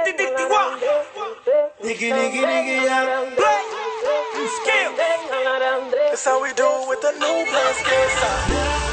Nigga, nigga, nigga, yeah. Play. Skill. That's how we do it with the new play skill sound.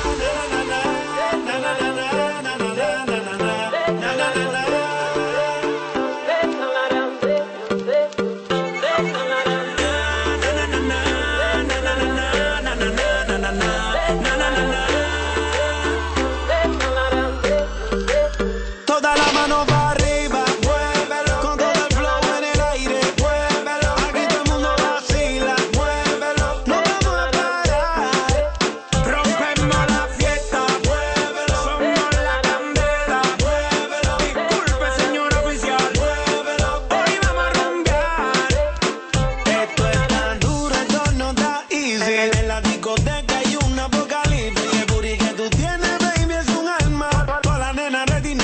Toda la mano va arriba, muévelo, con todo el flow en el aire, muévelo, aquí todo el mundo vacila, muévelo, no vamos a parar, rompemos la fiesta, muévelo, somos la candela, muévelo, disculpe señor oficial, muévelo, hoy vamos a rumbear, esto es tan duro, esto no está easy, en la discoteca hay un apocalipsis, el booty que tú tienes, baby, es un alma, toda la nena ready,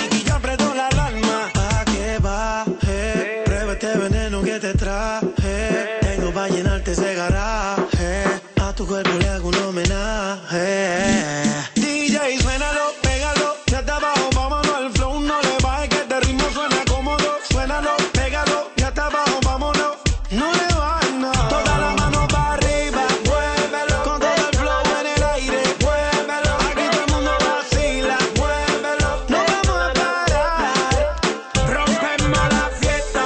este veneno que te traje, tengo pa' llenarte ese garaje, a tu cuerpo le hago un homenaje. DJ, suénalo, pégalo, ya está abajo, vámonos al flow, no le bajes que este ritmo suena cómodo, suénalo, pégalo, ya está abajo, vámonos, no le bajes nada. Toda la mano para arriba, muévelo, con todo el flow en el aire, muévelo, aquí todo el mundo vacila, muévelo, no vamos a parar, rompemos la fiesta.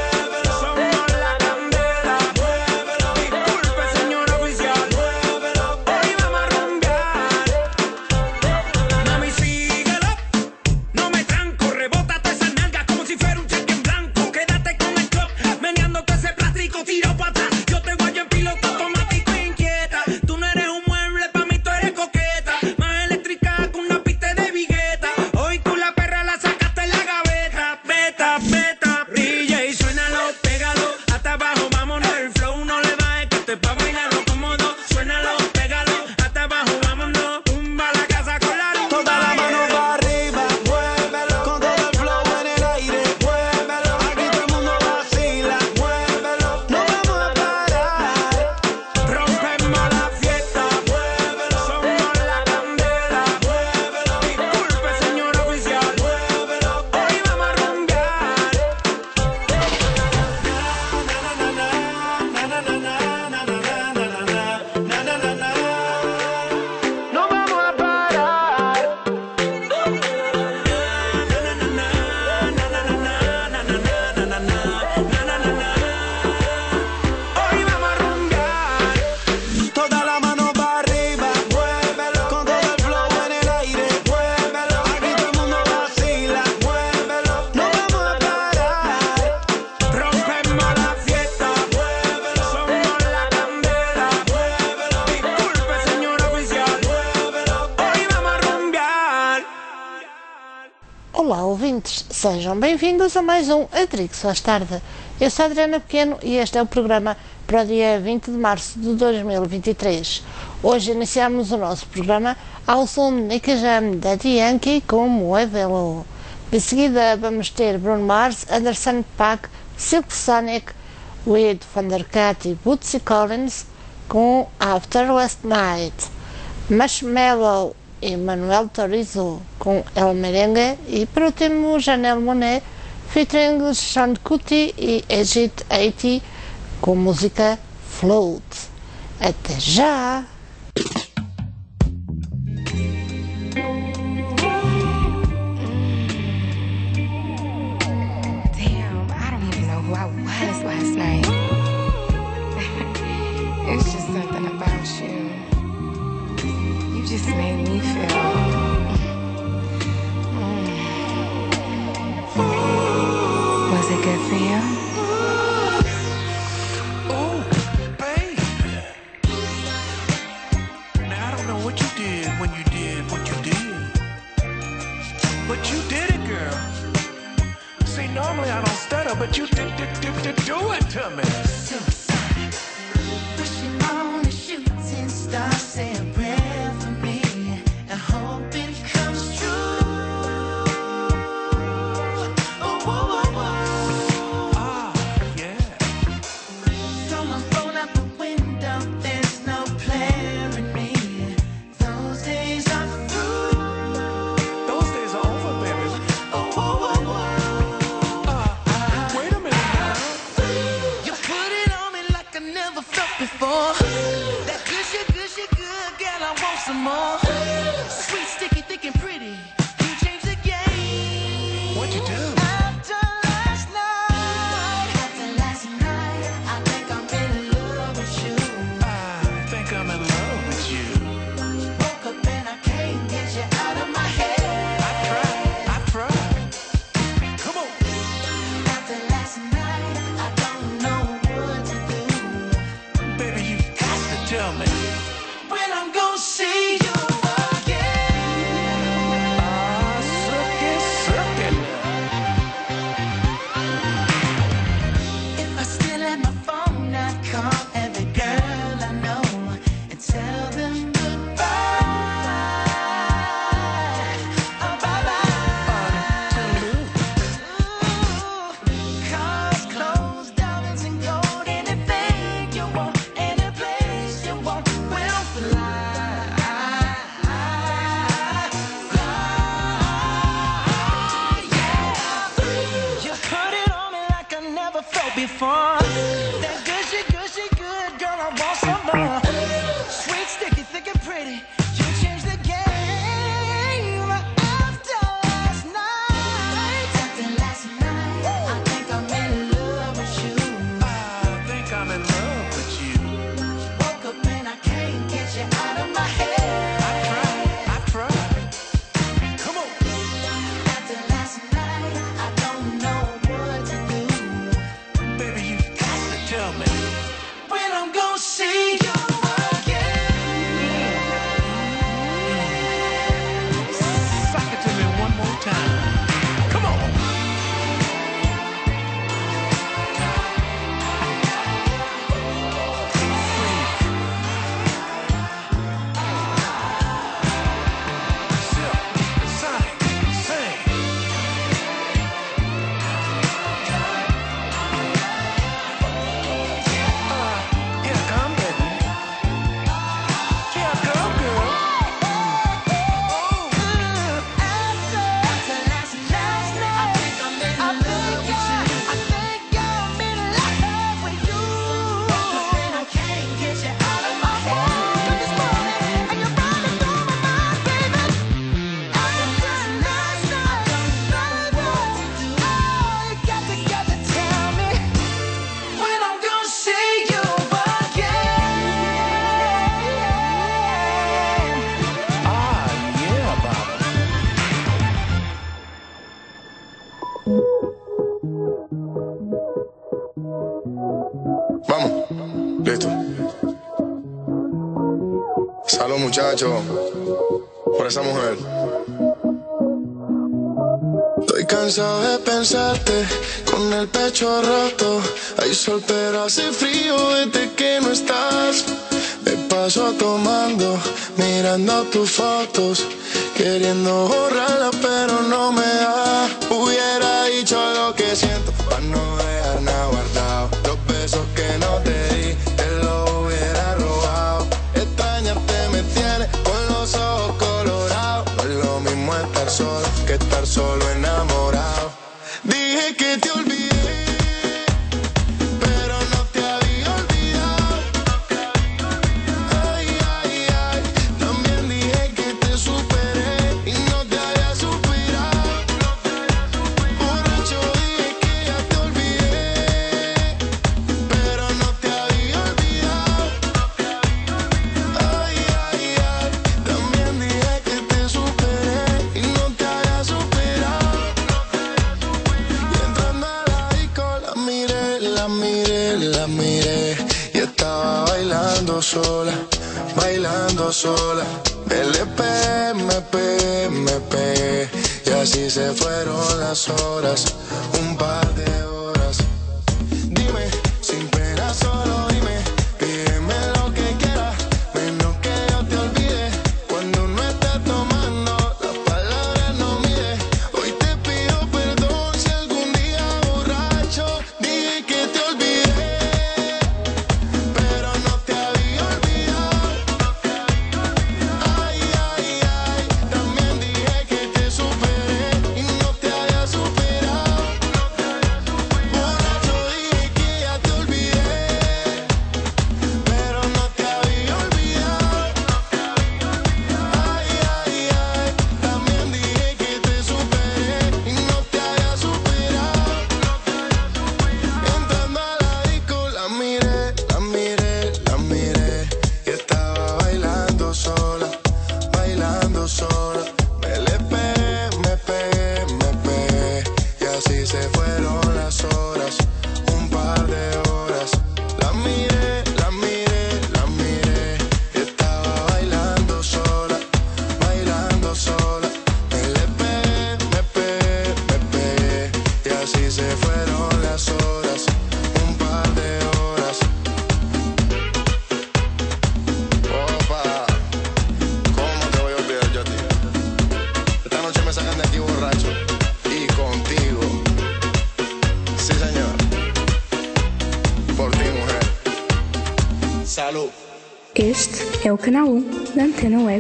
Olá ouvintes, sejam bem-vindos a mais um Atrix Faz Tarde. Eu sou a Adriana Pequeno e este é o programa para o dia 20 de março de 2023. Hoje iniciamos o nosso programa ao som de Nicky Jam, Daddy Yankee com Muévelo. De seguida vamos ter Bruno Mars, Anderson .Paak, Silk Sonic, with Thundercat e Bootsy Collins com After Last Night, Marshmello e Manuel Turizo com El Merengue e por último Janelle Monáe featuring Sean Kuti e Egypt 80 com música Float. Até já! Damn, I don't even know who I was last night. It's just something about you. You just made me feel. Was it good for you? Ooh, baby. Now I don't know what you did when you did what you did, but you did it, girl. See, normally I don't stutter, but you did do it to me. Suicide, pushing on the shooting star, say a prayer for me, and hope it comes true. Oh, whoa, whoa, whoa. Ah, yeah. Someone thrown out the window, there's no player in me. Those days are through. Those days are over, baby. Oh, whoa, whoa, whoa. before. That gushy, gushy, good girl, I want some more. Sweet, sticky, thick and pretty. You changed the game after last night. After last night, I think I'm in love with you. I think I'm in love with you. Woke up and I can't get you out of my head. I tried. Come on. After last night, I don't know what to do. Baby, you've got to tell me when I'm gonna see you again. Suck it to me one more time. Come on. Sing. Yeah, come, baby. Yeah, come, girl. After last night, I think I'm in love with you. I think I'm in love with you. Woke up and I can't get you out of my head. This morning, and you're running through my mind, baby. After last night, I don't know what to do. Oh, you got to tell me when I'm gonna see you again. Ah, yeah, Baba. Vamos, listo. Salud, muchachos, por esa mujer. Estoy cansado de pensarte con el pecho roto. Hay sol pero hace frío desde que no estás. Me paso tomando, mirando tus fotos, queriendo borrarlas pero no me da. Hubiera dicho lo que siento para no dejar nada guardado. Los besos que no te di, te los hubiera robado. Extrañarte me tiene con los ojos colorados. No es lo mismo estar solo que estar solo enamorado. Dije que te olvidé, pero no te había olvidado. Ay, ay, ay. También dije que te superé y no te había superado. Borracho dije que ya te olvidé, pero no te había olvidado. Ay, ay, ay. También dije que te superé y no te había superado. Y entrando a la disco la miré, la miré, la miré. Y estaba bailando sola, bailando sola. Me pegué, me pegué, me pegué. Y así se fueron las horas, un par de horas. Dime, sin pena solo dime, pídeme lo que quieras, menos que yo te olvide. Cuando uno está tomando, las palabras no mide. Hoy te pido perdón si algún día borracho dije que te olvidé, pero no te había olvidado. Ay, ay, ay. También dije que te superé y no te había superado. Borracho dije que ya te olvidé, pero no te había olvidado. Ay, ay, ay. También dije que te superé y no te había superado. Entrando a la disco la miré, la miré, la miré. Y estaba bailando sola, bailando sola. Me pegué, me pegué, me pegué. Y así se fueron las horas, un par de horas. La miré, la miré, la miré. Y estaba bailando sola, bailando sola. Me pegué, me pegué, me pegué. Y así se fueron las horas, un par de horas. Opa, ¿cómo te voy a olvidar yo a ti? Esta noche me sacan de aquí borracho y contigo. Sí, señor. Por ti, mujer. Salud. Este é o canal 1 da Antena Web.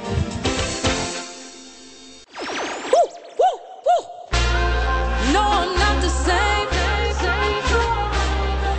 No, I'm not the same.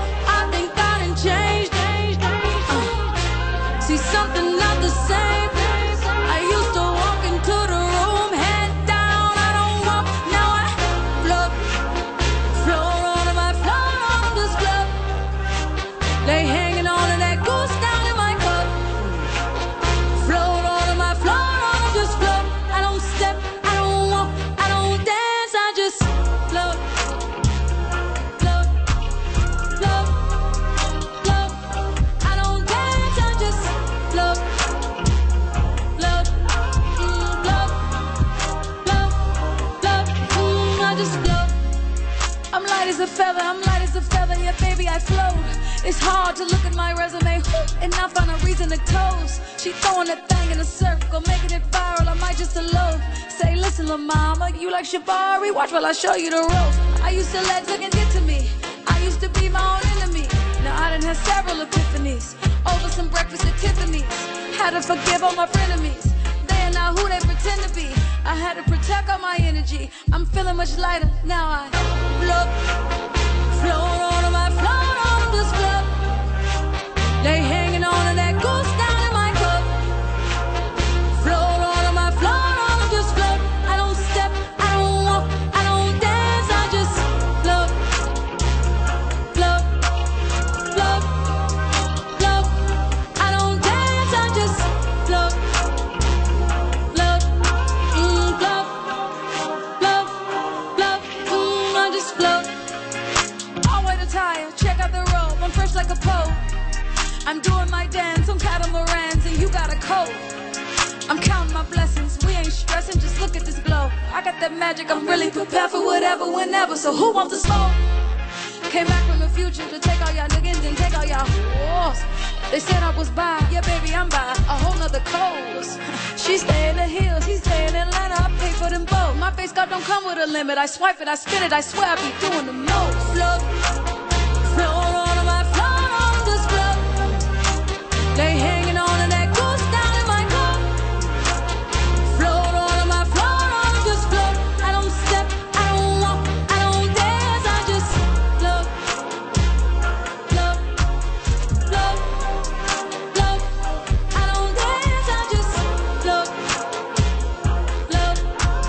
light as a feather, I'm light as a feather, yeah baby I float. It's hard to look at my resume and not find a reason to toast. She throwing that thing in a circle, making it viral, I might just elope. Say listen lil' mama, you like Shabari? Watch while I show you the ropes. I used to let chickens get to me, I used to be my own enemy. Now I done had several epiphanies, over some breakfast at Tiffany's. Had to forgive all my frenemies, they are not who they pretend to be. I had to protect all my energy, I'm feeling much lighter, now I float, float on my float on this float. They hanging on to that goose down in my cup. Float on my float on this float. I don't step, I don't walk, I don't dance, I just float, float, float, float. I don't dance, I just float, float, float, float, float, I just float. I'll wait a tire, check out the robe, I'm fresh like a pope. I'm doing my dance on catamarans and you got a coat. I'm counting my blessings, we ain't stressing, just look at this glow. I got that magic, I'm really prepared for whatever, whenever, so who wants to smoke? Came back from the future to take all y'all niggas and take all y'all wars. They said I was by, yeah baby I'm by a whole nother coast. She stay in the hills, he stay in Atlanta, I pay for them both. My face card don't come with a limit, I swipe it, I spin it, I swear I be doing the most. Float, float on my float on this float. They hanging on to that goose down in my cup. Float on my float on this float. I don't step, I don't walk, I don't dance, I just float, float, float, float. I don't dance, I just float, float,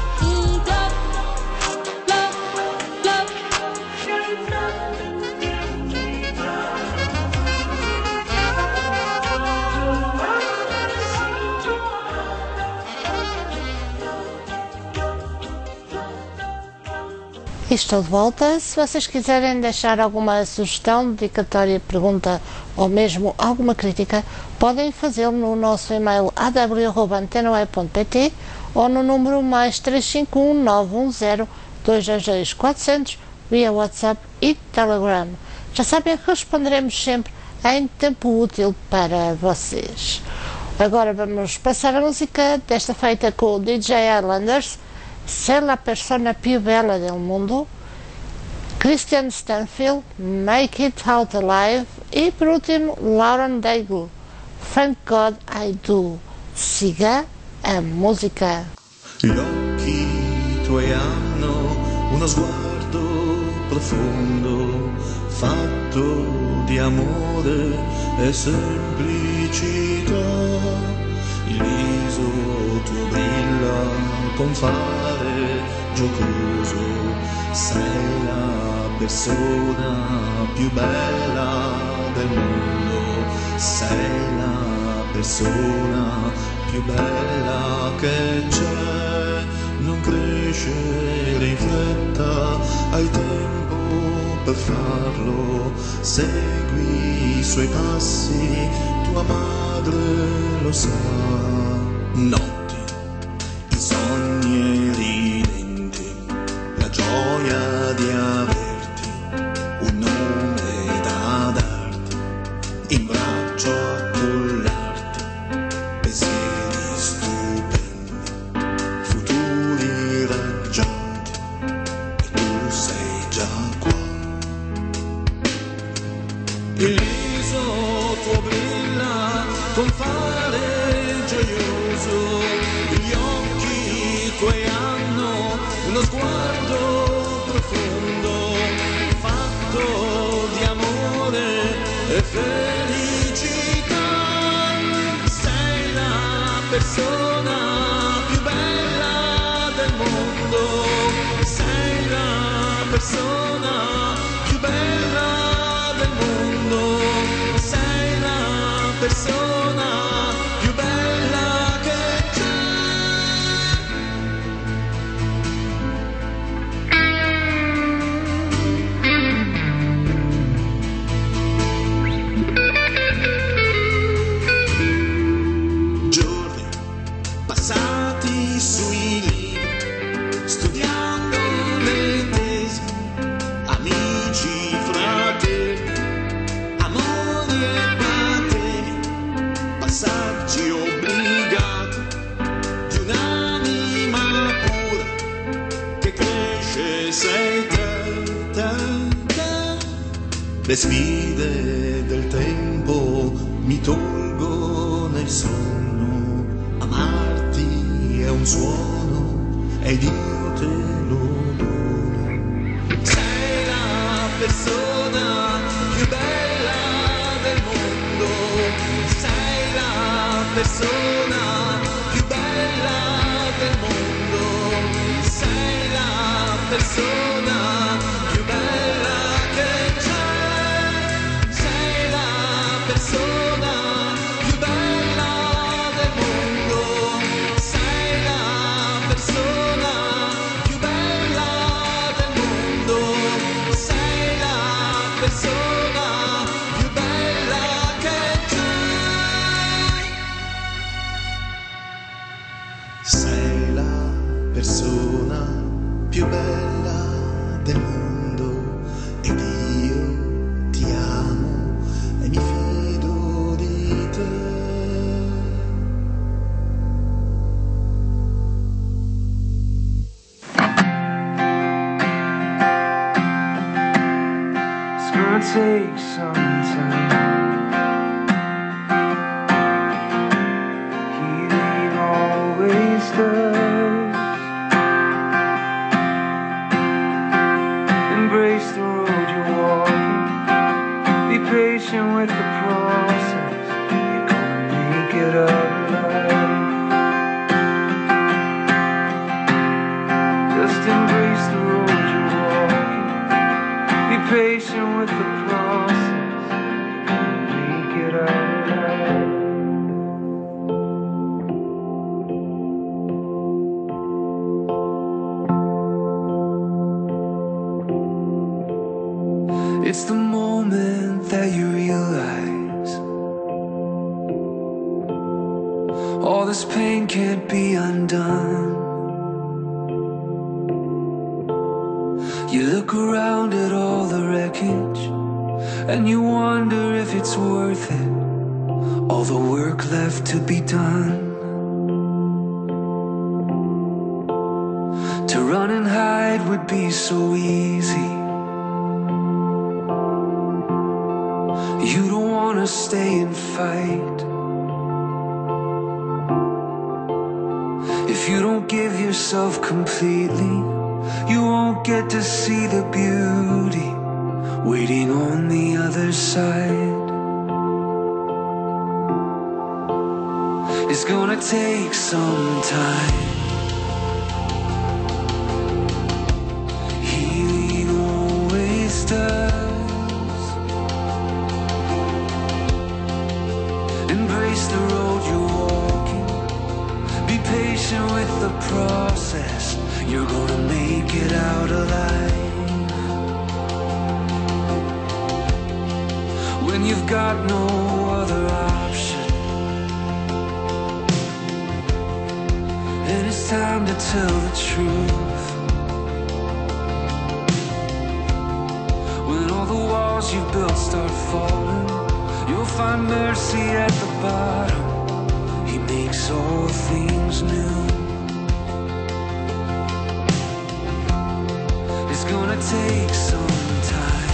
E estou de volta. Se vocês quiserem deixar alguma sugestão, dedicatória, pergunta ou mesmo alguma crítica, podem fazê-lo no nosso e-mail aw@antenoe.pt ou no número mais 351 910 222 400 via WhatsApp e Telegram. Já sabem que responderemos sempre em tempo útil para vocês. Agora vamos passar a música desta feita com o DJ Islanders, Ser la persona più bella del mundo, Christian Stanfield, Make It Out Alive e por último Lauren Daigle, Thank God I Do. Siga a música. Gli occhi tuoi hanno uno sguardo profondo, fatto di amore e semplicità. Il viso tuo brilla con fare giocoso, sei la persona più bella del mondo, sei la persona più bella che c'è. Non crescere in fretta, hai tempo per farlo, segui i suoi passi, tua madre lo sa. Notti, i sogni e ridenti, la gioia di averti, un nome da darti, in braccio a collarti, pensieri stupendi, futuri raggiunti, e tu sei già qua. Il viso tuo brilla con fare gioioso, gli occhi tuoi hanno uno sguardo profondo, fatto di amore e felicità. Sei la persona più bella del mondo, sei la persona più bella del mondo, sei la persona più bella che c'è. Giorni passati sui libri, studiando le tesi, amici le sfide del tempo mi tolgo nel sonno. Amarti è un suono ed io te lo dono. Sei la persona più bella del mondo, sei la persona più bella del mondo, sei la persona più bella che c'è, sei la persona più bella del mondo, sei la persona più bella del mondo, sei la persona più bella che c'è. Sei la persona più bella del mondo ed io ti amo e mi fido di te. It's gonna take some time. Healing always does. Embrace the road you're walking. Be patient with the process. You're gonna make it out alive. Just embrace the road you're walking. Be patient with the process. Make it out alive. It's the moment that you realize all this pain can't be undone. You look around at all the wreckage and you wonder if it's worth it, all the work left to be done. To run and hide would be so easy. You don't wanna stay and fight. If you don't give yourself completely, you won't get to see the beauty waiting on the other side. It's gonna take some time. Healing always does. Embrace the road you're walking. Be patient with the process. You're gonna make it out alive. When you've got no other option, and it's time to tell the truth. When all the walls you built start falling, you'll find mercy at the bottom. He makes all things new. It's gonna take some time.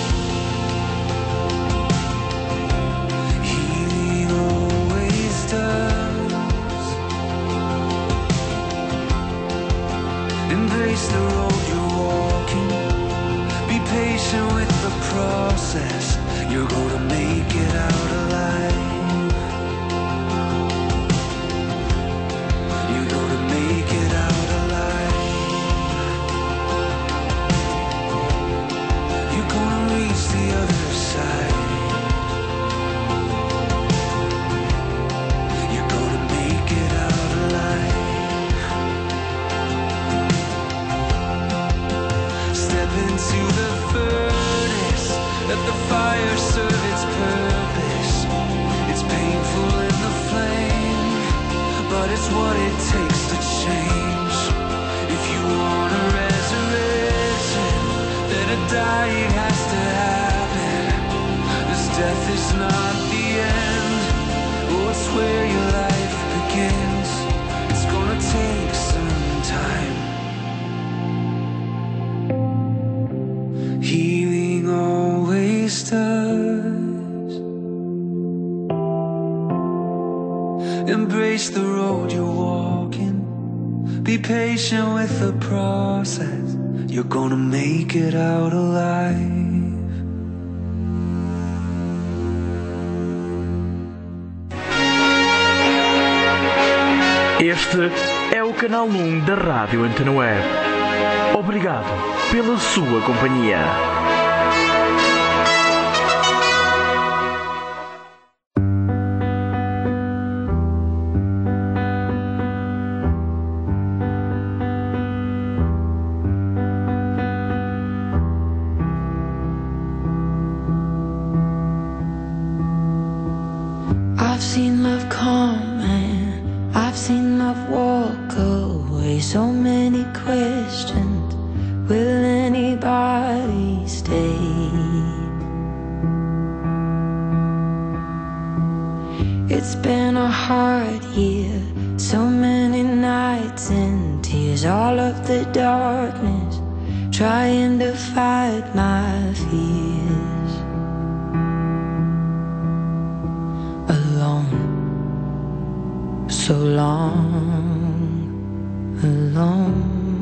Healing always does. Embrace the road you're walking. Be patient with the process. You're gonna make it out alive. You're gonna make it out alive. You're gonna reach the other side. You're gonna make it out alive. Step into the furnace. Let the fire serve its purpose. It's painful in the flame, but it's what it takes to change. If you want a resurrection, then a dying has to happen. This death is not the end. Oh, it's where your life begins. It's gonna take some time. Healing always embrace the road you're walking. Be patient with the process. You're gonna make it out alive. Este é o canal 1 da Rádio Antena Web. Obrigado pela sua companhia. I've seen love come and I've seen love walk away. So many questions, will anybody stay? It's been a hard year, so many nights and tears. All of the darkness, trying to fight my fears. Alone, so long, alone.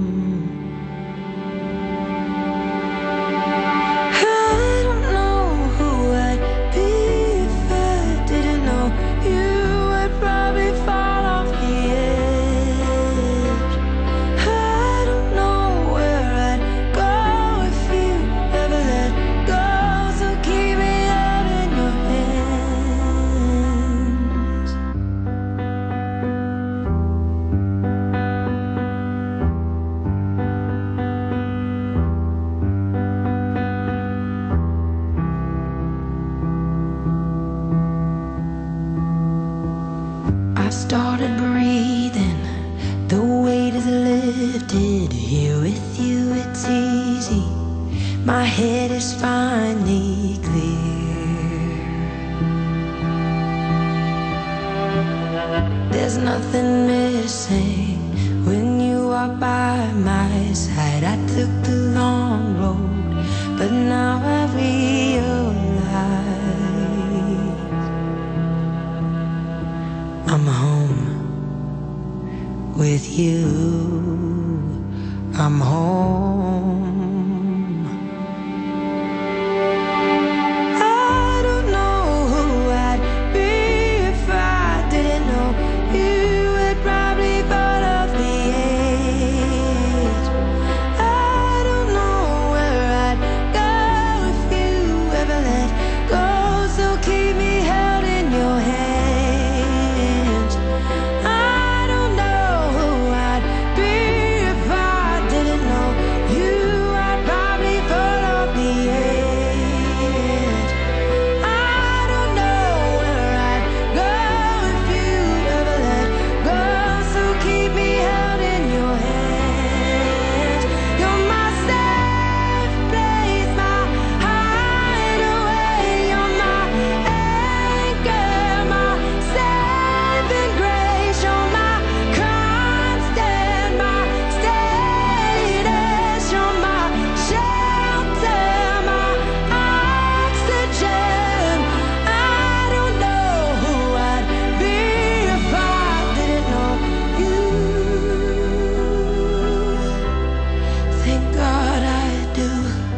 I don't know who I'd be if I didn't know you. I'd probably fall off the edge. I don't know where I'd go if you ever let go. So keep me out in your hands. I've started breathing, the weight is lifted. Here with you it's easy, my head is finally clear. There's nothing missing when you are by my side. I took the long road, but now I realize I'm home with you. I'm home. I don't know who I'd be if I didn't know you. Had probably fall off the edge. I don't know where I'd go if you ever let go. So keep me held in your hands. I don't know who I'd be if I didn't know you. I'd probably fall off the edge. I don't know where I'd go if you ever let go. So keep me held in your hands. You're my safe place, my hideaway. You're my anchor, my saving grace. You're my constant, my steadiness. You're my shelter, my oxygen. I don't know who I'd be if I didn't know you. Thank God I do.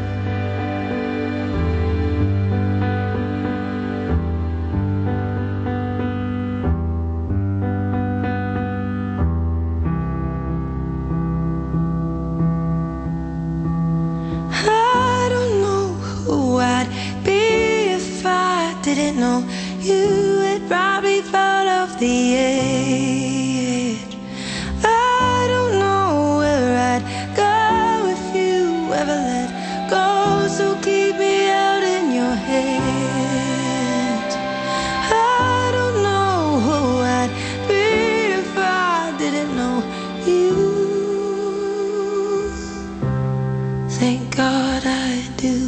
I don't know who I'd be if I didn't know you. Had probably fall off the edge. I don't know where I'd go if you ever let go. So keep me out in your hands. I don't know who I'd be if I didn't know you. Thank God I do.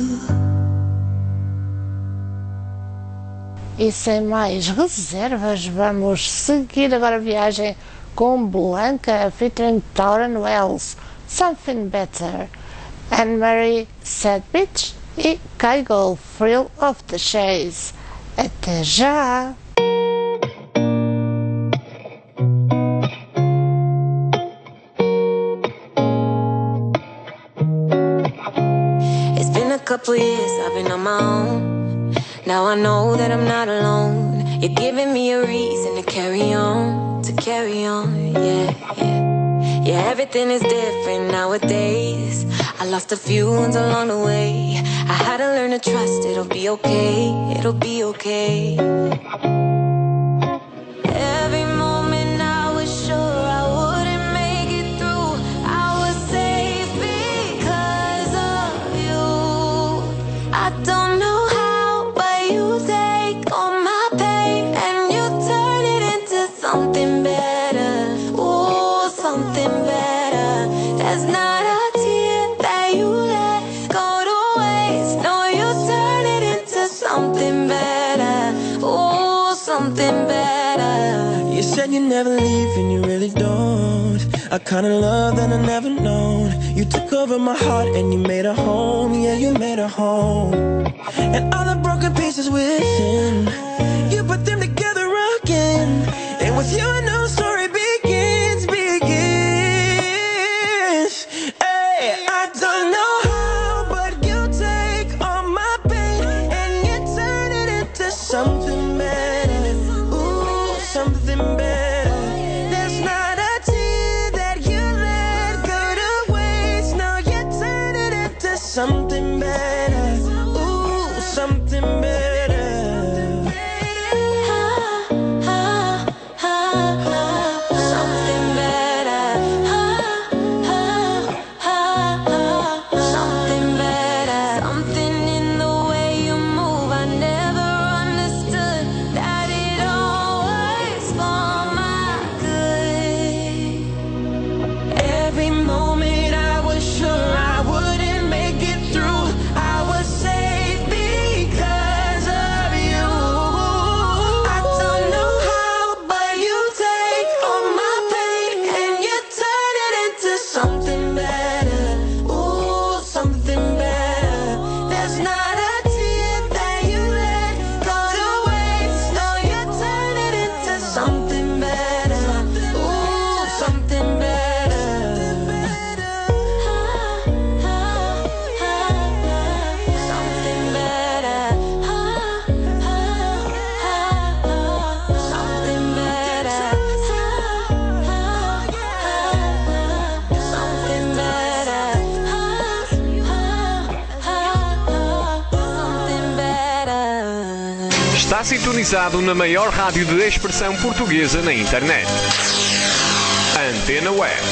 E sem mais reservas, vamos seguir agora a viagem com Blanca, featuring Tauren Wells, Something Better, Anne-Marie Sedgwick e Kygo, Thrill of the Chase. Até já! couple years I've been on my own. Now I know that I'm not alone. You're giving me a reason to carry on, yeah, yeah. Yeah, everything is different nowadays. I lost a few ones along the way. I had to learn to trust, it'll be okay, it'll be okay. Every moment I was sure I wouldn't make it through. I was safe because of you. I don't know how, but you take all my pain and you turn it into something better. Ooh, something better. There's not a tear that you let go to waste. No, you turn it into something better. Ooh, something better. You said you never leave and you really don't. I kinda love that I never known. You took over my heart and you made a home. Yeah, you made a home. And all the broken pieces within, you put them together again. And with you a new story begins. Hey, I don't know how, but you take all my pain and you turn it into something better. Ooh, something better. There's not a tear that you let go to waste. No, you turn it into something better. Ooh, something better. Something better. Something better. Something in the way you move. I never understood that it all works for my good. Every moment I was sure I wouldn't make it through. I was safe because of you. I don't know how, but you take all my pain and you turn it into something better. Ooh, something better. There's not a tear that you let go to waste. No, you turn it into something better. Ooh, something better. Something better. Something better. Something better. Something better. Está sintonizado na maior rádio de expressão portuguesa na internet. Antena Web.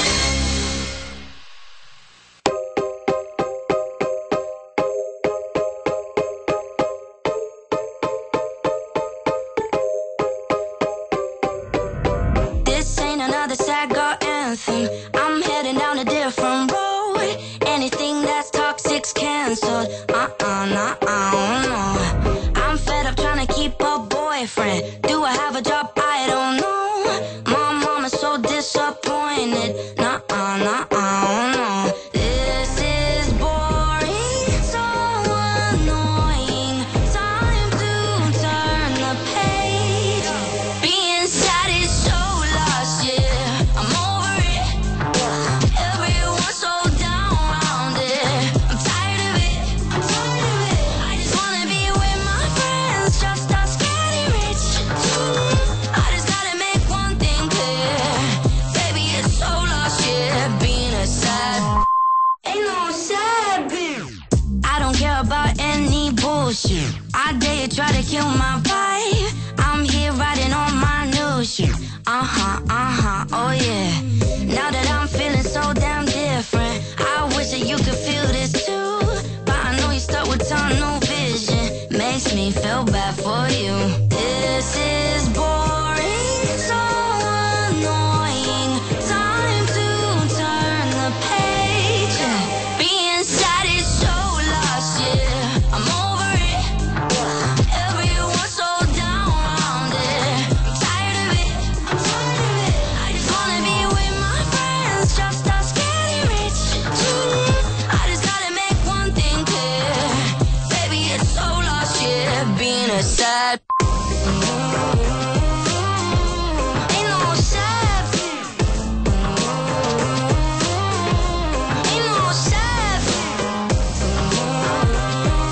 This ain't another sad girl anthem. I'm heading down a different road. Anything that's toxic's canceled. No. I'm fed up trying to keep a boyfriend. Do I have a job? I don't know. My mom is so disappointed. No. This is boring, so annoying. Time to turn the page. Being sad is so lost, yeah. I'm over it. Everyone's so down around it. I'm tired of it. I just wanna be with my friends, just us getting rich. I just gotta make one thing clear. Baby, it's so lost, yeah. Being a sad ain't no sad bitch. I don't care about any bullshit. I dare you try to kill my vibe. I'm here riding on my new shit. Oh yeah. Now that I'm feeling so damn different, I wish that you could feel this too. But I know you stuck with tunnel vision. Makes me feel bad for you. This is boring, so annoying. Time to turn the page. Being sad is so lost, yeah. I'm over it. Everyone's so down around it. I'm tired of it. I just wanna be with my friends, just us getting rich. I just gotta make one thing clear. Baby, it's so lost, yeah. Being a sad ain't no sad. Ain't no sad.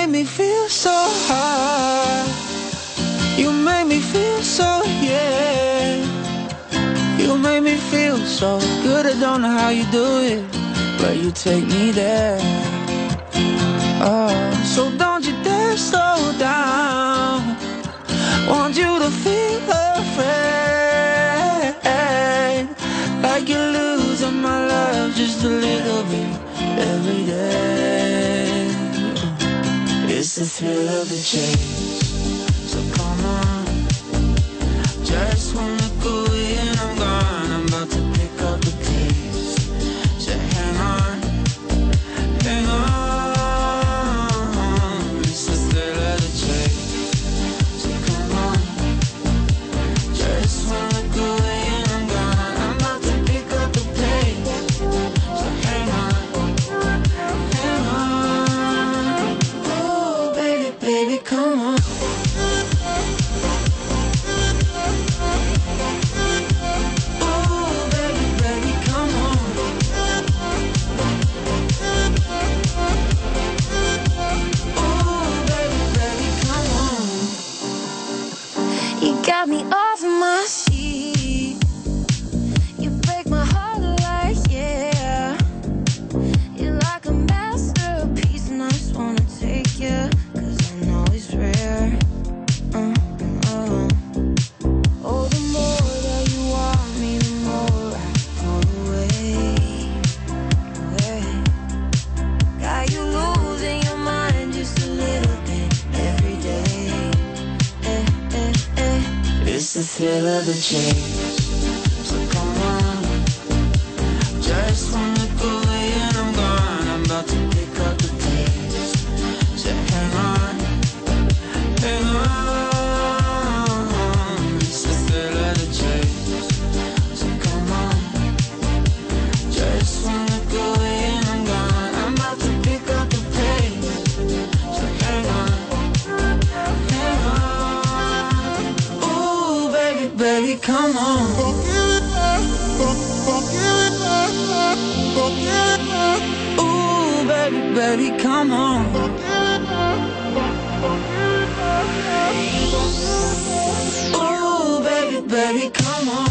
make me feel so high. You make me feel so, yeah. You make me feel so good. I don't know how you do it, but you take me there. Oh, so don't you dare slow down. Want you to feel afraid, like you're losing my love just a little bit every day. It's the thrill of the chase. So come on, just wanna go and I'm gone. I'm about to pick up the pace. So hang on, hang on. It's the thrill of the chase. So come on, just wanna go and I'm gone. I'm about to pick up the pace. So hang on, hang on. Oh baby, baby, come on. Got me off my seat. You break my heart like, yeah. You're like a masterpiece, and I just wanna take you, 'cause I know it's rare. Oh, the more that you want me, the more I pull away. Got you losing your mind just a little bit every day. It's the thrill of the chase. So come on, just wanna go and I'm gone. I'm about to pick up the pace. So hang on, hang on. It's the thrill of the chase. So come on, just wanna go and I'm gone. I'm about to pick up the pace. So hang on, hang on. Ooh, baby, baby, come on. Ooh, baby, baby, come on. Ooh, baby, baby, come on.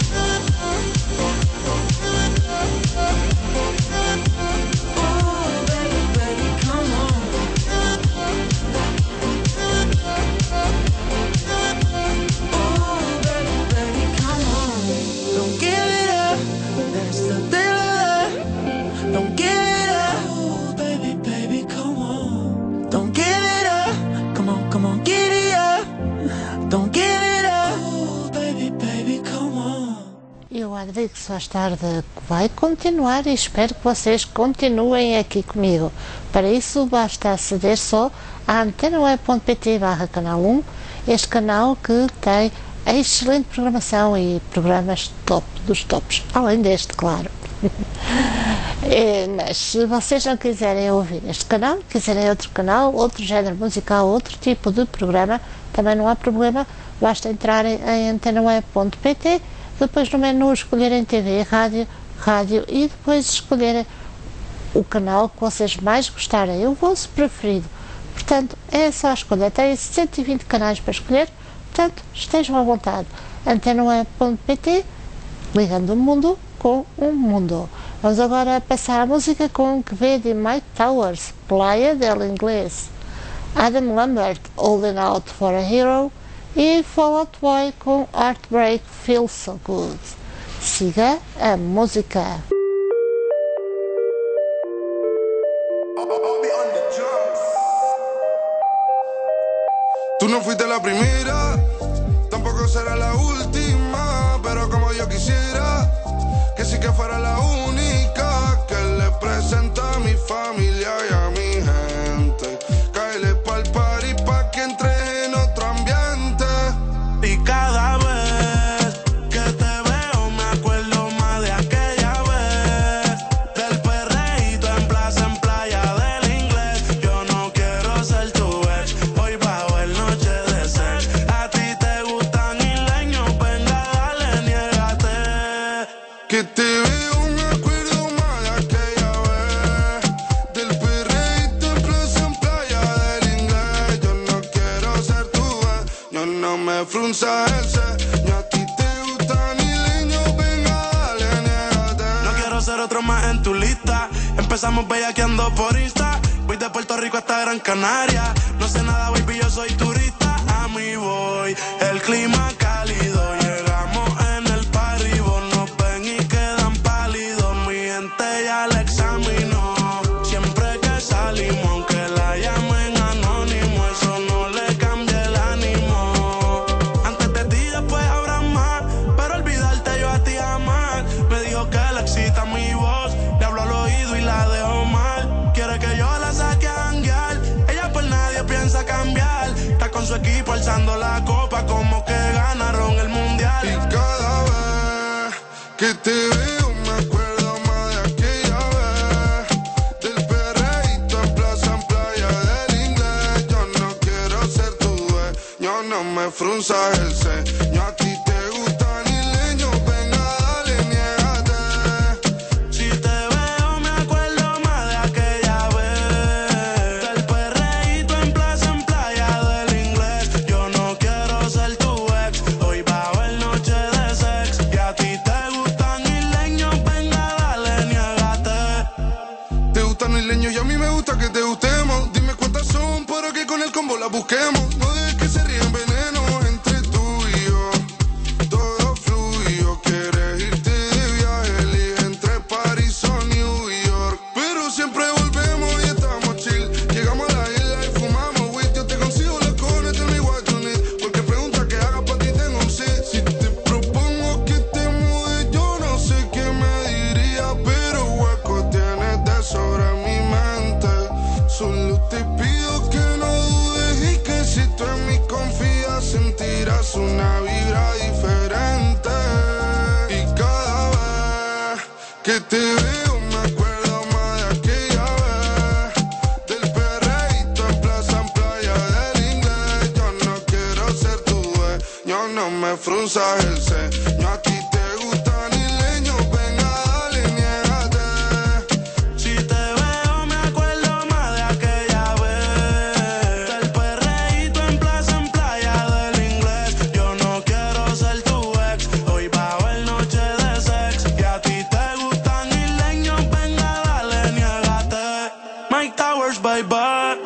Ooh, baby, baby, come on. Don't give it up, that's the thrill. Don't give it up, oh baby, baby, come on. Don't give it up, come on, come on, give it up. Don't give it up, oh baby, baby, come on. E o Adrix Faz Tarde vai continuar e espero que vocês continuem aqui comigo. Para isso basta aceder só a antenaweb.pt/canal 1, este canal que tem a excelente programação e programas top dos tops, além deste, claro. Mas se vocês não quiserem ouvir este canal, quiserem outro canal, outro género musical, outro tipo de programa, também não há problema, basta entrarem em antenaweb.pt, depois no menu escolherem TV, rádio e depois escolherem o canal que vocês mais gostarem, o vosso preferido. Portanto, é só a escolha, tem 120 canais para escolher. Portanto, estejam à vontade. Antenaweb.pt, ligando o mundo com o mundo. Vamos agora passar a música com Quevedo e Mike Towers, Playa del Inglês. Adam Lambert, Holding Out for a Hero. E Fall Out Boy com Heartbreak Feels So Good. Siga a música. Tú no fuiste la primera, tampoco será la última, pero como yo quisiera, que sí que fuera la única, que le presenta a mi familia y a mi gente. Cáele pa'l party pa' que entre en otro ambiente. Y cada vez que te veo me acuerdo más de aquella vez, del perreíto en plaza, en playa del Inglés. Yo no quiero ser tu ex, hoy va a haber noche de sex. A ti te gustan isleños, venga dale, niégate. Que te veo me acuerdo más de aquella vez, del perreíto frunza el ceño. A ti te gustan isleños, venga, dale, niégate. No quiero ser otro más en tu lista. Empezamos bellaqueando por Insta. Voy de Puerto Rico hasta Gran Canaria. No sé nada, baby, yo soy turista. A mí voy, el clima cálido. Llegamos en el party, vos nos ven y quedan pálidos. Mi gente ya la examinó. Siempre que salimos, aunque la llamen anónimo, eso no le cambia el ánimo. Antes de ti, después habrá más, pero olvidarte yo a ti jamás. Me dijo que le excita mi voz, le hablo al oído y la dejo mal. Quiere que yo la saque a janguear, ella por nadie piensa cambiar. Está con su equipo alzando la copa como que ganaron el mundial. Y cada vez que te veo me acuerdo más de aquella vez. Del perreíto en plaza, en playa del inglés. Yo no quiero ser tu dueño, no me frunzas el ceño. A ti te gustan isleños, venga, dale, niégate. Si te veo me acuerdo más de aquella vez. Del perreíto en plaza, en playa del inglés. Yo no quiero ser tu ex, hoy va a haber noche de sex. Y a ti te gustan isleños, venga, dale, niégate. Te gustan isleños y a mí me gusta que te gustemos. Dime cuántas son para que con el combo las busquemos. No dejes que se ríen veneno entre tú y yo. Todo fluyo, quieres irte de viaje, elige entre París o New York. Pero siempre volvemos y estamos chill. Llegamos a la isla y fumamos weed. Yo te consigo la cone, tell me what you need. Porque pregunta que haga pa' ti tengo un sí. Si te propongo que te mudes, yo no sé qué me diría, pero hueco tienes de sobra en mi mente. Solo te pido que no dudes y que si tú en mí confías sentirás una vibra diferente. Y cada vez que te veo me acuerdo más de aquella vez. Del perreíto en plaza, en playa del inglés. Yo no quiero ser tu dueño, no me frunzas el ceño. A ti te gustan isleños, venga, dale, niégate. Si te veo me acuerdo más de aquella vez. Del perreíto en plaza, en playa del inglés. Yo no quiero ser tu ex, hoy va a haber noche de sex. Y a ti te gustan isleños, venga, dale, niégate. Mike Towers, bye bye.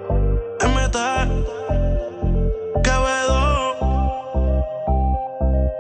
MT, Quevedo.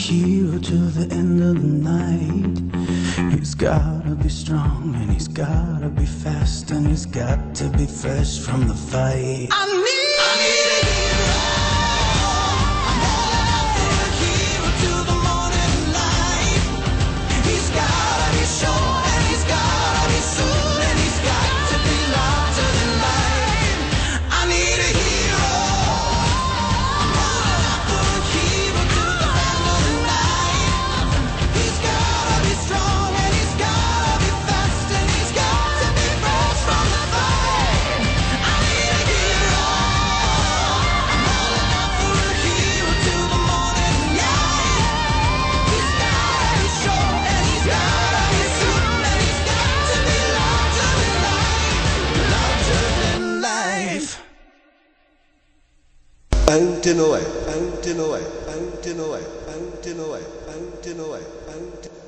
hero till the end of the night. He's gotta be strong and he's gotta be fast and he's got to be fresh from the fight. I need a hero. A hero till the morning light. He's gotta be sure and he's gotta be soon and he's got to be larger than life. I need a hero. A hero till the end of the night. He's gotta be strong and he's gotta be fast and he's got to be fresh from the fight. I need a hero. A hero till the morning light. He's gotta be strong and he's gotta be soon and he's got to be larger than life. Larger than life. Bound in away, bound in away, bound in away, bound in away, bound in away, bound in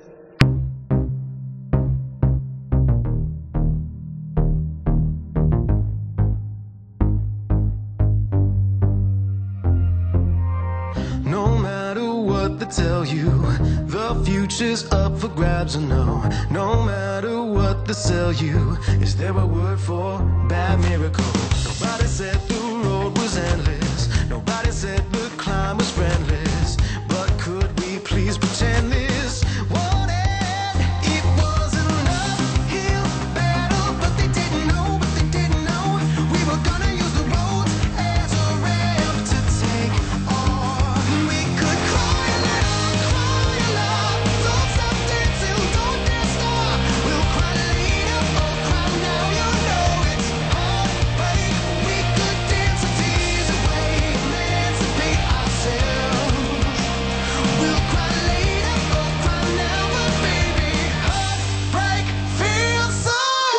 No matter what they tell you, the future's up for grabs, and no matter what they sell you, is there a word for bad miracle? Nobody said the road was endless, nobody said the climb was friendless, but could we please pretend this won't end? It was an uphill battle, but they didn't know we were gonna use the roads as a ramp to take off. We could cry a lot, don't stop dancing, don't dare stop. We'll cry later or cry now, you know it's heartbreak. We could dance and tease away, emancipate ourselves. We'll cry later or cry now, but baby, heartbreak feels so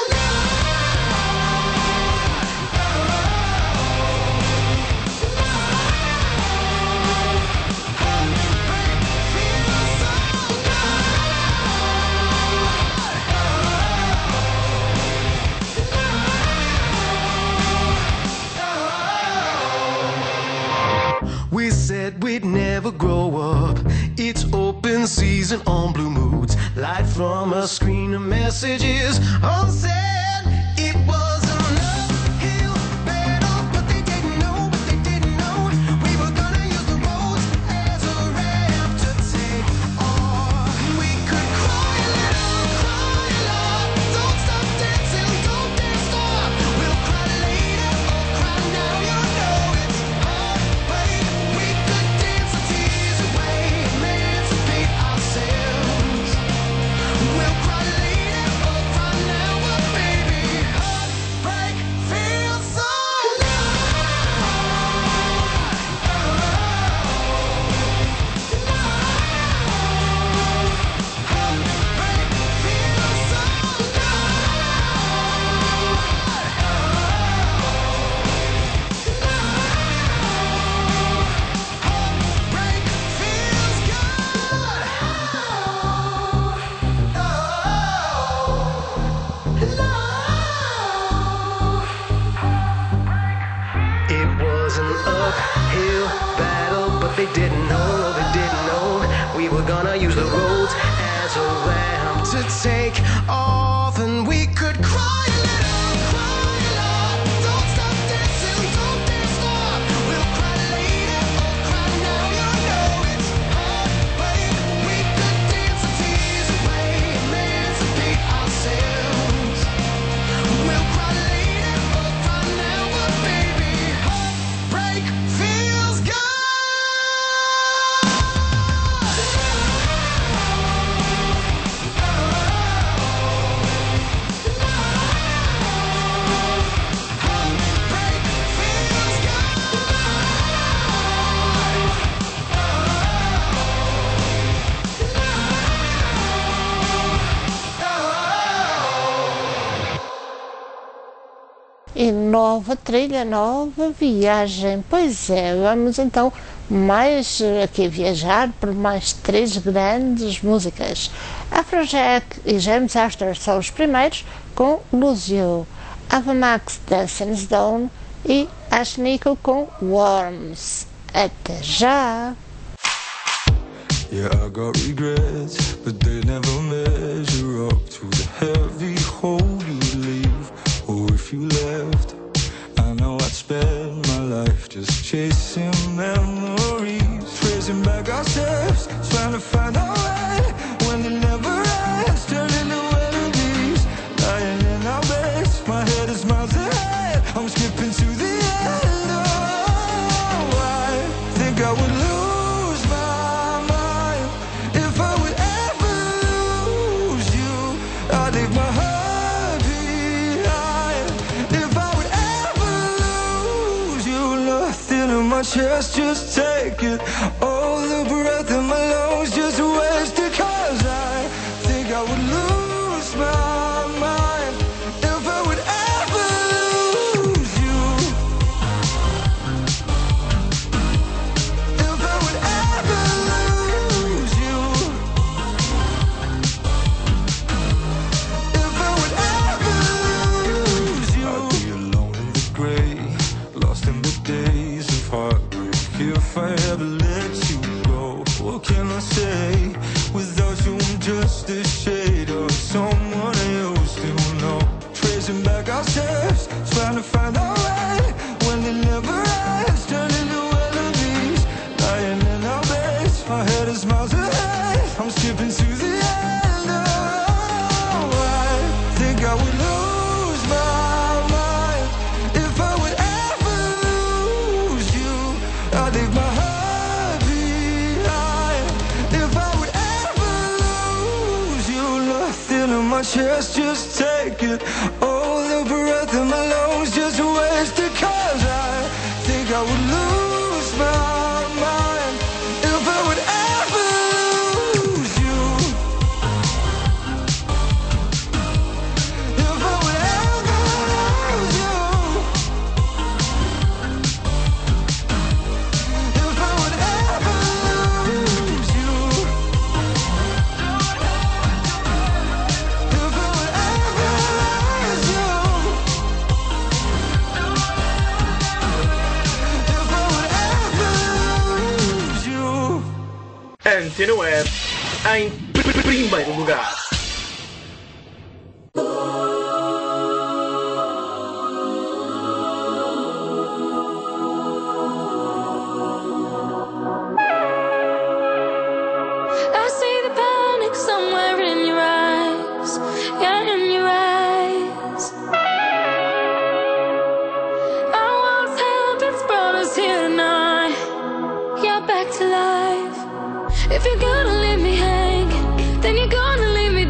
We said we'd never grow up. It's open season on Blue Moods. Light from a screen of messages unsaid. It was an uphill battle, but they didn't know we were gonna use the roads as a ramp to take off. We could cry a lot, don't stop dancing, don't dare stop. We'll cry later or cry now, you know it's heartbreak. We could dance and tease away, emancipate ourselves. We'll cry later or cry now, but baby, heartbreak feels so It was an uphill battle, but they didn't know we were gonna use the roads as a ramp to take off, and we could cry a lot, don't stop dancing, don't dare stop. We'll cry later or cry now, you know it's heartbreak. We could dance and tease away, emancipate ourselves. We'll cry later or cry now, but baby, heartbreak feels good. E nova trilha, nova viagem. Pois é, vamos então mais aqui viajar por mais 3 grandes músicas. Afrojack e James Astor são os primeiros, com Lucio, Ava Max, Dancing Down e Ash Nichol com Worms. Até já! Yeah, I got regrets, but they never measure up to the heavy hole you leave. Or if you left, I know I'd spend my life just chasing memories, tracing back our steps, trying to find our way when it never ends, turning to enemies, lying in our beds. My head is miles ahead, I'm skipping to the end. Oh, I think I would lose my mind if I would ever lose you. I'd leave my heart behind if I would ever lose you. Nothing in my chest, just take it. All the breath in my lungs, just waste it. 'Cause I think I would lose my mind if I would ever lose you. If I would ever lose you. If I would ever lose you. I'd be alone in the grey, lost in the days of heartbreak. If I ever let you go, what can I say? Without you I'm just a shade of someone I used to know. Tracing back our steps, trying to find our way when it never ends, turning to enemies, lying in our beds. My head is miles ahead, I'm skipping to the end. Oh, I think I would lose my mind if I would ever lose you. I'd leave my heart behind if I would ever lose you. Nothing in my chest, just take it. All the breath in my lungs, just waste it. 'Cause I think I would lose my mind if I would ever lose you. If I would ever lose you. If I would ever lose you. If I would ever lose you. If I would ever lose you. Antena Web em primeiro lugar. I see the panic somewhere in your eyes, yeah, in your eyes. Our world's held, it's brought us here tonight. Yeah, back to life. If you're gonna leave me hanging, then you're gonna leave me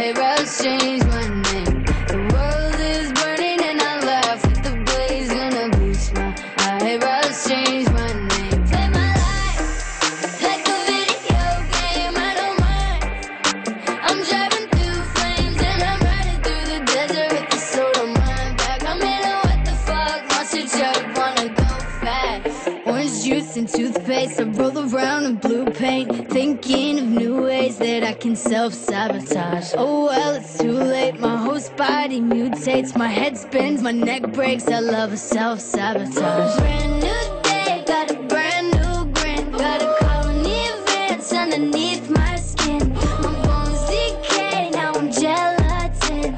hate roads change my name. The world is burning and I laugh with the blaze gonna boost my. I hate roads change my name. Play my life like a video game. I don't mind. I'm driving through flames and I'm riding through the desert with the soul of mine back. I'm in a what the fuck monster truck, wanna go fast. Orange juice and toothpaste, I roll around in blue paint, thinking of new ways that I can self-sabotage. Oh well, it's too late, my whole body mutates, my head spins, my neck breaks, I love a self-sabotage. Brand new day, got a brand new grin, got a colony of ants underneath my skin. My bones decay, now I'm gelatin.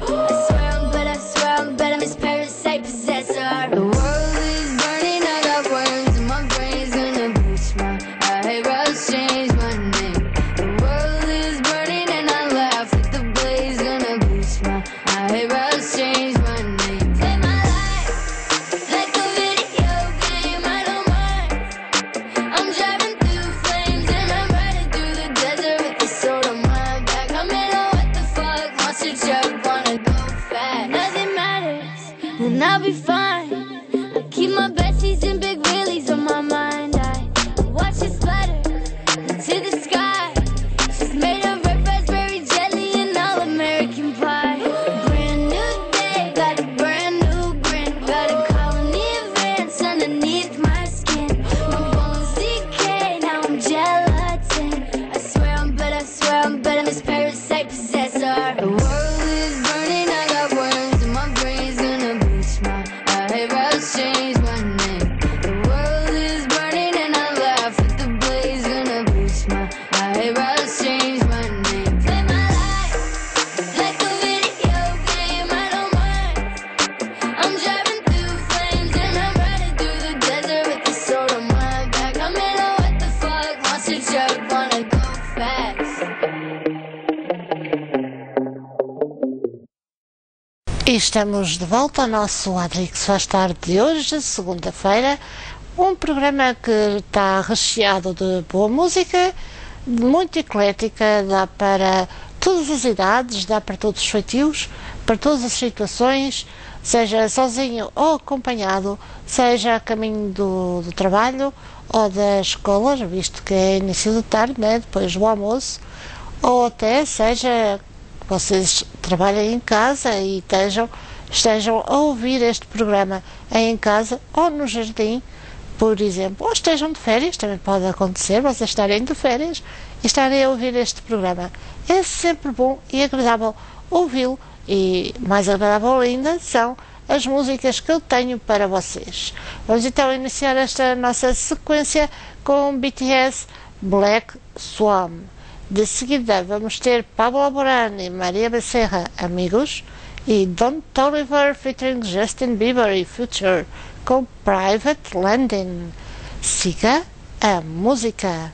I swear I'm better, Miss Parasite Possessor. The world is burning, I got worms in my brain's gonna boost my. I hate roads change my name. The world is burning and I laugh with the blaze gonna boost my. I hate roads change my name. Play my life like a video game. I don't mind. I'm driving through flames and I'm riding through the desert with the soul of my back. I'm in a what the fuck monster truck, wanna go fast. Nothing matters, and I'll be fine. I keep my besties and big wheelies on my mind. I watch it splatter into the sky. She's made of red raspberry jelly and all American pie. Brand new day, got a brand new grin, got a colony of ants underneath my skin. My bones decay, now I'm gelatin. I swear I'm better, Miss Parasite Possessor. The world is burning, I got worms in my brain's gonna boost my. I hate roads change my name. The world is burning and I laugh with the blaze gonna boost my. I hate roads change my name. Play my life like a video game. I don't mind. I'm driving through flames and I'm riding through the desert with the soul of my back. I'm in a what the fuck monster truck, wanna go fast. E estamos de volta ao nosso Adrix Faz Tarde de hoje, segunda-feira, um programa que está recheado de boa música, muito eclética, dá para todas as idades, dá para todos os feitios, para todas as situações, seja sozinho ou acompanhado, seja a caminho do trabalho ou da escola, visto que é início de tarde, né, depois do almoço, ou até seja vocês trabalhem em casa e estejam a ouvir este programa em casa ou no jardim, por exemplo, ou estejam de férias, também pode acontecer, vocês estarem de férias e estarem a ouvir este programa. É sempre bom e agradável ouvi-lo, e mais agradável ainda são as músicas que eu tenho para vocês. Vamos então iniciar esta nossa sequência com BTS Black Swan. De seguida vamos ter Pablo Alborán e Maria Becerra, Amigos, e Don Toliver featuring Justin Bieber e Future com Private Landing. Siga a música.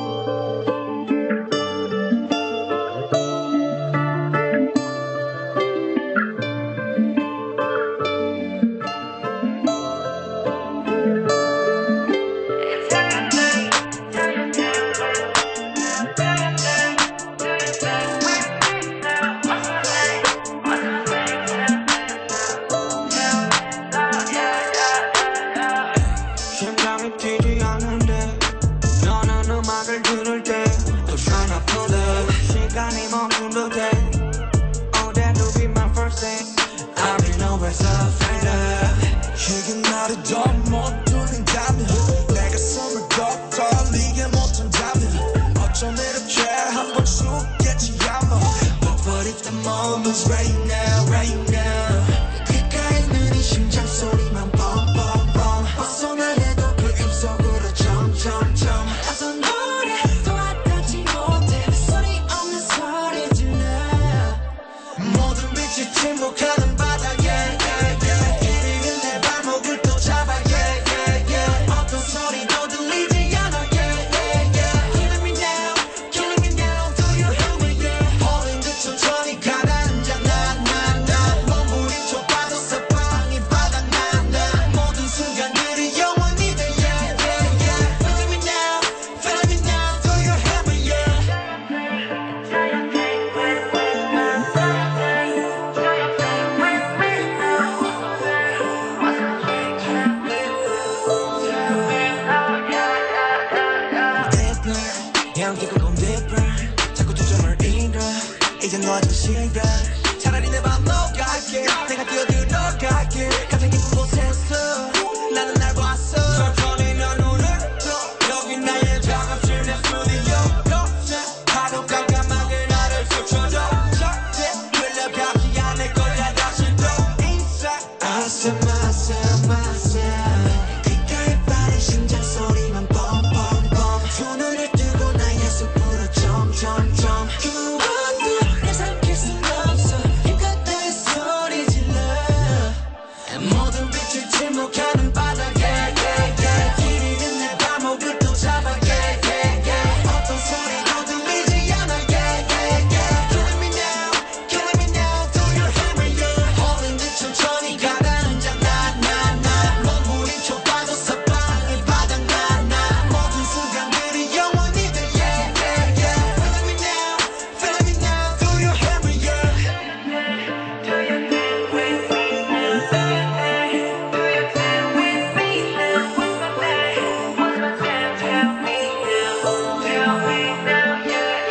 심장이 뛰지 않는데 너는 음악을 들을 때 또 아프다 시간이 멈춘 듯해 Oh that will be my first thing I already know where's the fighter 이게 나를 더 못 들린다면 내 가슴을 더 떨리게 못한다면 어쩜 이렇게 한 번 죽겠지 아마 But what if the moment's right now right now 귓가에 있는 이 심장 소리만 뻥뻥뻥 벗어나 해도 그 입속으로 점점점 어서 노래도 와닿지 못해 소리 없는 소리 질러 모든 빛이 침묵하는 바다에 이리는 내 발목을 또 잡아 어떤 소리도 들리지 않아 Killing me now do you hear me 홀린 듯 천천히 가라앉아 나 몸부림쳐 빠져서 방이 바닥난다 모든 순간들이 영원히 돼 Feeling me now do you hear me baby. 차라리 내 맘 녹아게 내가 뛰어들어갈게 가장 깊은 곳에서 나는 날 봤어 천천히 넌 눈을 떠 여기 나의 작업실 내 스튜디오 파도 깜깜하게 나를 스쳐줘 흘려가지 않을 거야 다시 또 inside 아슴아슴아슴 귓가에 빠른 심장 소리만 뻔뻔뻔 두 눈을 뜨고 나의 숲으로 점점점 그 어디를 삼킬 순 없어 힘껏 내 소리 질러 모든 빛을 침묵하는 바닥에 길이는 내 발목을 또 잡아 어떤 소리도 들리지 않아 Killing me now Do you hear me Holding 듯 천천히 가다는 장난 먼 물이 좁아져서 빨리 바닥나 모든 순간들이 영원히 돼 Feeling me now Do you hear me Do you feel with me now? Do you feel with me now? What's my name? What's my name? Tell me now. Tell me now.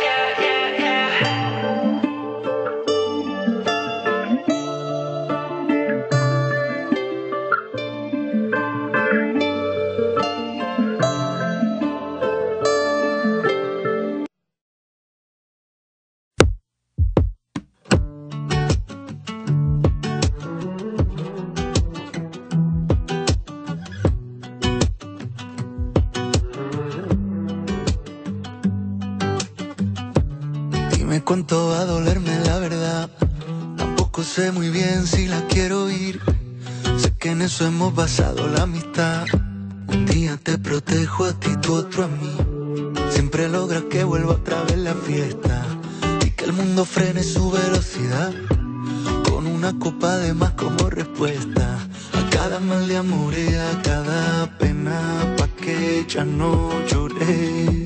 Dime cuánto va a dolerme la verdad. Tampoco sé muy bien si la quiero ir. Sé que en eso hemos basado la amistad. Un día te protejo a ti, tú otro a mí. Siempre logras que vuelva otra vez la fiesta y que el mundo frene su velocidad. Con una copa de más como respuesta a cada mal de amor y a cada pena, pa' que ya no lloré.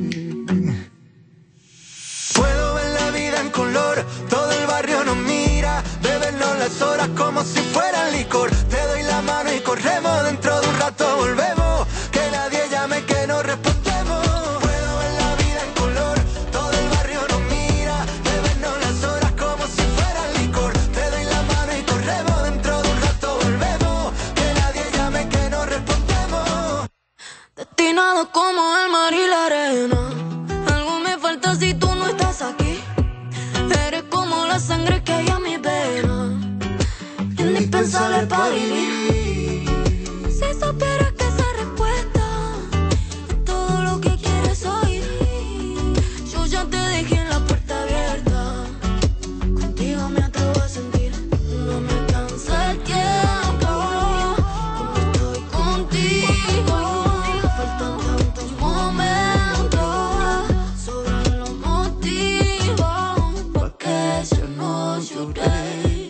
Puedo ver la vida en color, todo el barrio nos mira, bebernos las horas como si fuera licor. Te doy la mano y corremos, dentro de un rato volvemos, que nadie llame que no respondemos. Puedo ver la vida en color, todo el barrio nos mira, bebernos las horas como si fuera licor. Te doy la mano y corremos, dentro de un rato volvemos, que nadie llame que no respondemos. Destinado como el mar y la arena. Algo me falta si tú no estás aquí. Eres como la sangre que hay a mi vena, indispensable para vivir. Si supieras que esa respuesta es todo lo que quieres oír. Yo ya te dejé en la puerta abierta. Contigo me atrevo a sentir. No me cansa el tiempo como estoy contigo. Faltan tantos momentos, sobran los motivos, porque yo no lloré.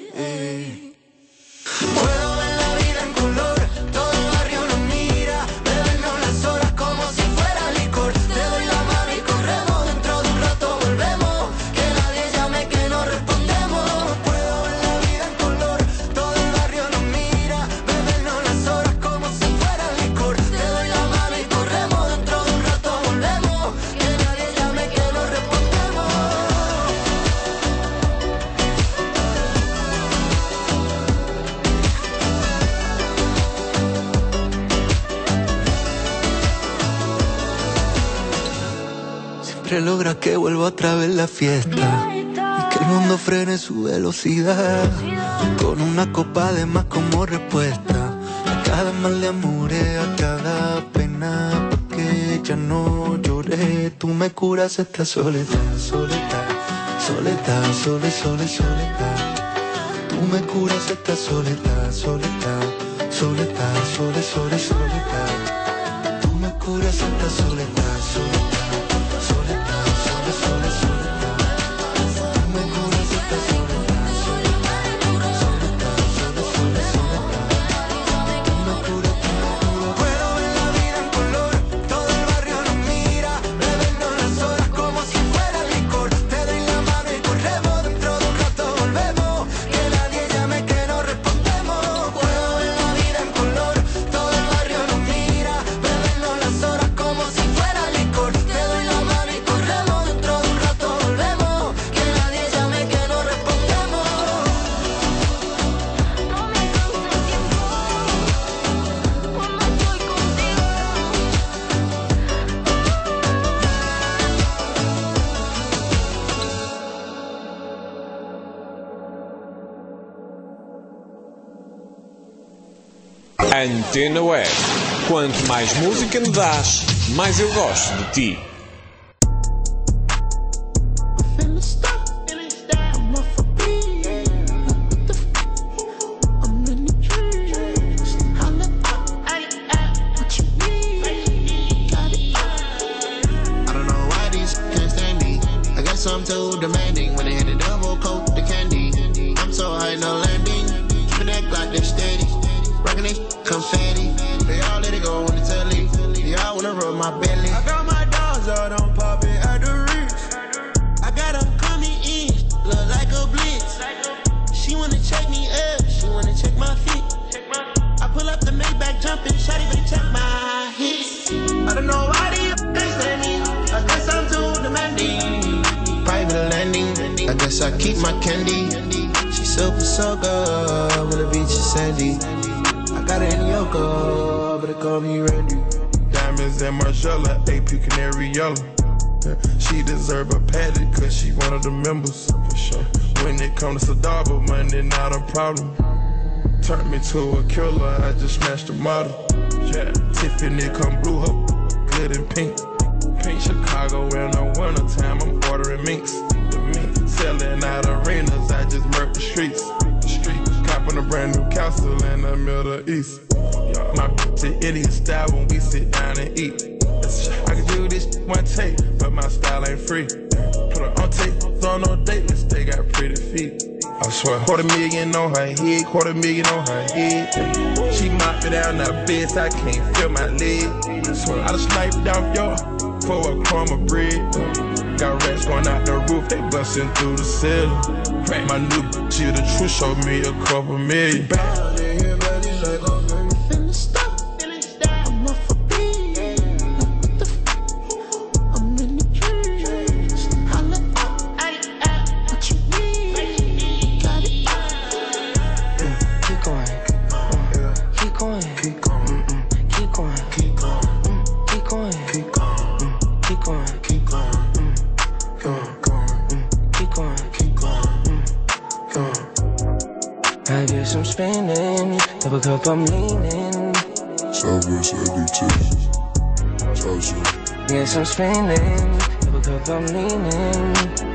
Puedo ver la vida en color, todo el barrio nos mira, bebernos las horas como si fuera licor. Te doy la mano y corremos, dentro de un rato volvemos, que nadie llame que no respondemos. Puedo ver la vida en color, todo el barrio nos mira, bebernos las horas como si fuera licor. Te doy la mano y corremos, dentro de un rato volvemos, que nadie llame que no respondemos. Siempre logra que vuelva otra vez la fiesta y que el mundo frene su velocidad. Con una copa de más como respuesta a cada mal de amor, a cada pena, pa' que ya no lloré. Tú me curas esta soledad, soledad, soledad, soledad. Tú me curas esta soledad, soledad, soledad, soledad. Tú me curas esta soledad, soledad. Puedo ver la vida en color, todo el barrio nos mira, bebernos las horas como si fuera licor. Te doy la mano y corremos, dentro de un rato volvemos, que nadie llame que no respondemos. Puedo ver la vida en color, todo el barrio nos mira, bebernos las horas como si fuera Antena Web. Quanto mais música me dás, mais eu gosto de ti. I'm too demanding when they hit the double coat the candy. I'm so high, no landing. Keeping that Glock that steady. Rockin' they confetti. They all let it go on the telly. They all wanna rub my belly. I got my dogs out on pop it at the reach. I got them coming in, look like a blitz. She wanna check me up, she wanna check my feet. I pull up the Maybach jumping, shawty better check my hits. I don't know why they stand me. I guess I'm too demanding. Private landing, I guess I keep my candy. She super so good when the beach is sandy. I got her in Yoko, but they call me Randy. Diamonds and Margiela, AP Canary Yellow. She deserve a paddock cause she one of the members. For sure. When it comes to Sadaba, money not a problem. Turned me to a killer, I just smashed the model. Yeah. Tiffany come blue, her good and pink. Pink Chicago in the winter time, I'm ordering minks. Selling out arenas, I just murked the streets. Copping a brand new castle in the Middle East. My to Indian style when we sit down and eat. I can do this one take, but my style ain't free. Put her on tape, throw no dateless, they got pretty feet. I swear, $250,000 on her head, $250,000 on her head. She mopped me down the bed, so I can't feel my leg. I swear, I done sniped off y'all for a crumb of bread. Got rats going out the roof, they bustin' through the ceiling. My new bitch, the truth, showed me a couple million. I guess I'm spinning, double cup I'm leaning. Southwest LDT. Guess I'm spinning, double cup I'm leaning.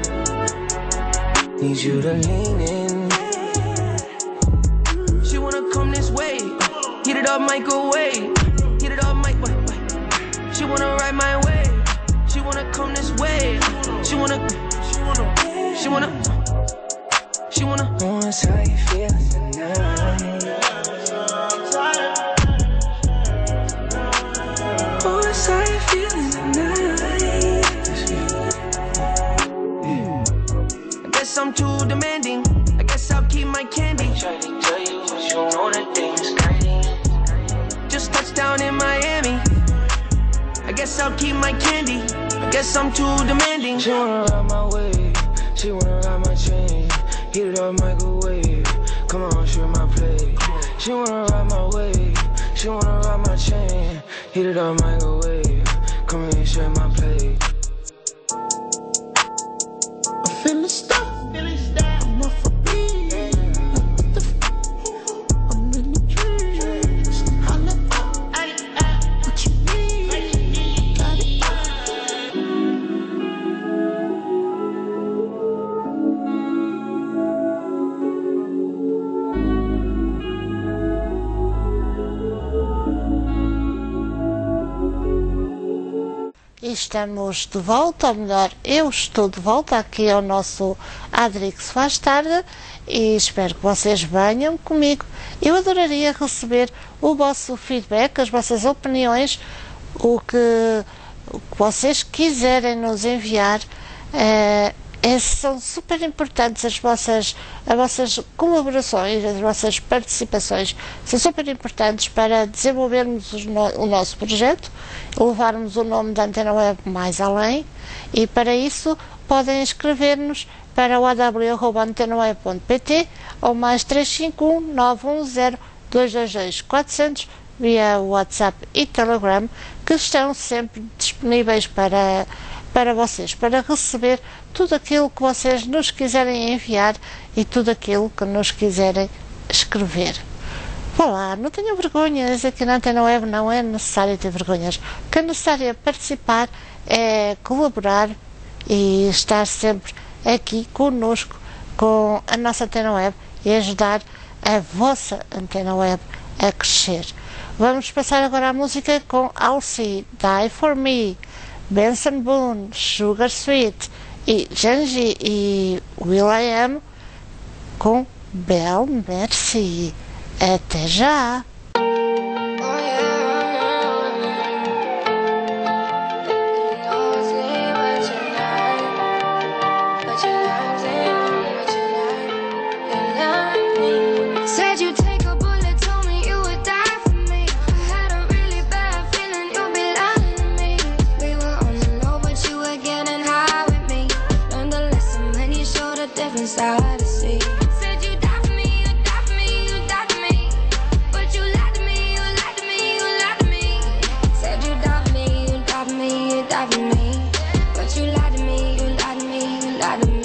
Need you to lean in. She wanna come this way, heat it up microwave, heat it up microwave. She wanna ride my way, she wanna come this way. She wanna. Oh, it's how you feeling tonight. Oh, it's how you feeling tonight. I guess I'm too demanding. I guess I'll keep my candy. Try to tell you what you know, the thing's crazy. Just touched down in Miami. I guess I'll keep my candy. I guess I'm too demanding. She wanna ride my way. She wanna ride my chain. Heat it up microwave. Come on, share my plate. She wanna ride my way. She wanna ride my chain. Heat it up microwave. Come on, share my plate. I'm feeling stuck. I'm off a beat. I'm in the trees. Holla up. What you need? Got it. Estamos de volta, ou melhor, eu estou de volta aqui ao nosso Adrix Faz Tarde e espero que vocês venham comigo. Eu adoraria receber o vosso feedback, as vossas opiniões, o que vocês quiserem nos enviar. São super importantes as vossas colaborações, as vossas participações, são super importantes para desenvolvermos o nosso projeto, levarmos o nome da Antena Web mais além, e para isso podem escrever-nos para o aw@antenaweb.pt ou mais 351 910 222 400 via WhatsApp e Telegram, que estão sempre disponíveis para vocês, para receber tudo aquilo que vocês nos quiserem enviar e tudo aquilo que nos quiserem escrever. Olá, não tenham vergonhas, aqui na Antena Web não é necessário ter vergonhas. O que é necessário é participar, é colaborar e estar sempre aqui conosco, com a nossa Antena Web e ajudar a vossa Antena Web a crescer. Vamos passar agora a música com Alcy, Die For Me, Benson Boone, Sugar Sweet e Janji e will.i.am com Belle Merci. Até já! Said you'd take a bullet, told me you would die for me. I had a really bad feeling you'd be lying to me. We were on the low, but you were getting high with me. Learned the lesson when you showed a different side to see. Said you'd die for me, you'd die for me, you'd die for me. But you lied to me, you lied to me, you lied to me. Said you'd die for me, you'd die for me, you'd die for me. But you lied to me, you lied to me, you lied to me.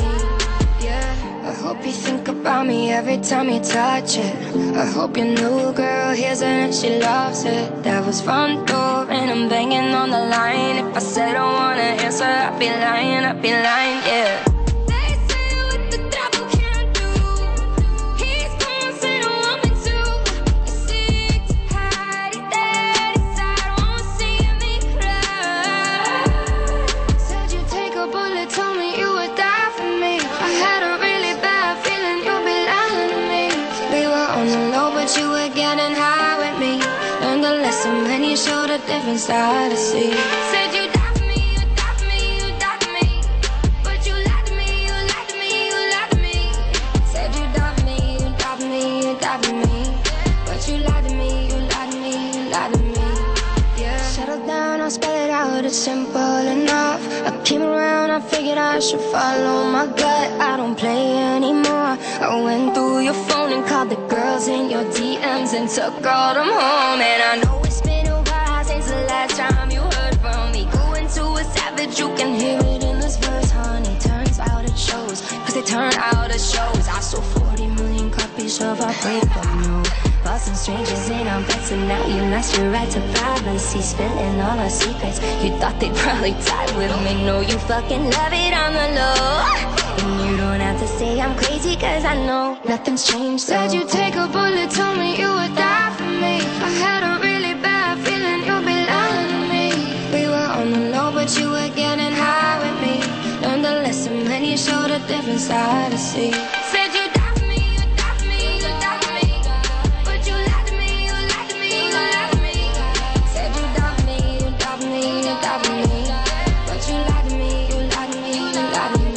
I hope you think about me every time you touch it. I hope your new girl hears it and she loves it. That was front door and I'm banging on the line. If I said I wanna answer, I'd be lying, yeah. They say what the devil can't do, he's gonna say don't want me to. You sit to hide it there inside, won't see me cry. Said you'd take a bullet, told me you would die for me. I had a really bad feeling you'd be lying to me. We were on the low, but you were getting high with me. Learned the lesson when you showed a different side to see. Said you'd die for me, you'd die for me, you'd die for me. But you lied to me, you lied to me, you lied to me. Said you'd die for me, you'd die for me, you'd die for me. But you lied to me, you lied to me, you lied to me. Yeah. Settle down, I'll spell it out, it's simple enough. I came around, I figured I should follow my gut. I don't play anymore. I went through your phone and called the girls in your DMs and took all them home. And I know it's been a while since the last time you heard from me. Going to a savage, you can hear it in this verse, honey. Turns out it shows, cause it turned out it shows. I sold 40 million copies of our breakup, no. Bought some strangers in our beds and now you lost your right to privacy. Spilling all our secrets, you thought they'd probably die with me. No, you fucking love it on the low. And you don't have to say I'm crazy, cause I know nothing's changed. Said you'd take a bullet, told me you would die for me. I had a really bad feeling you'd be lying to me. We were on the low, but you were getting high with me. Learned the lesson when you showed a different side to see. Said you'd die for me, you'd die for me, you'd die for me. But you lied to me, you lied to me, you lied to me. Said you'd die for me, you'd die for me, you'd die for me. But you lied to me, you lied to me, you lied to me.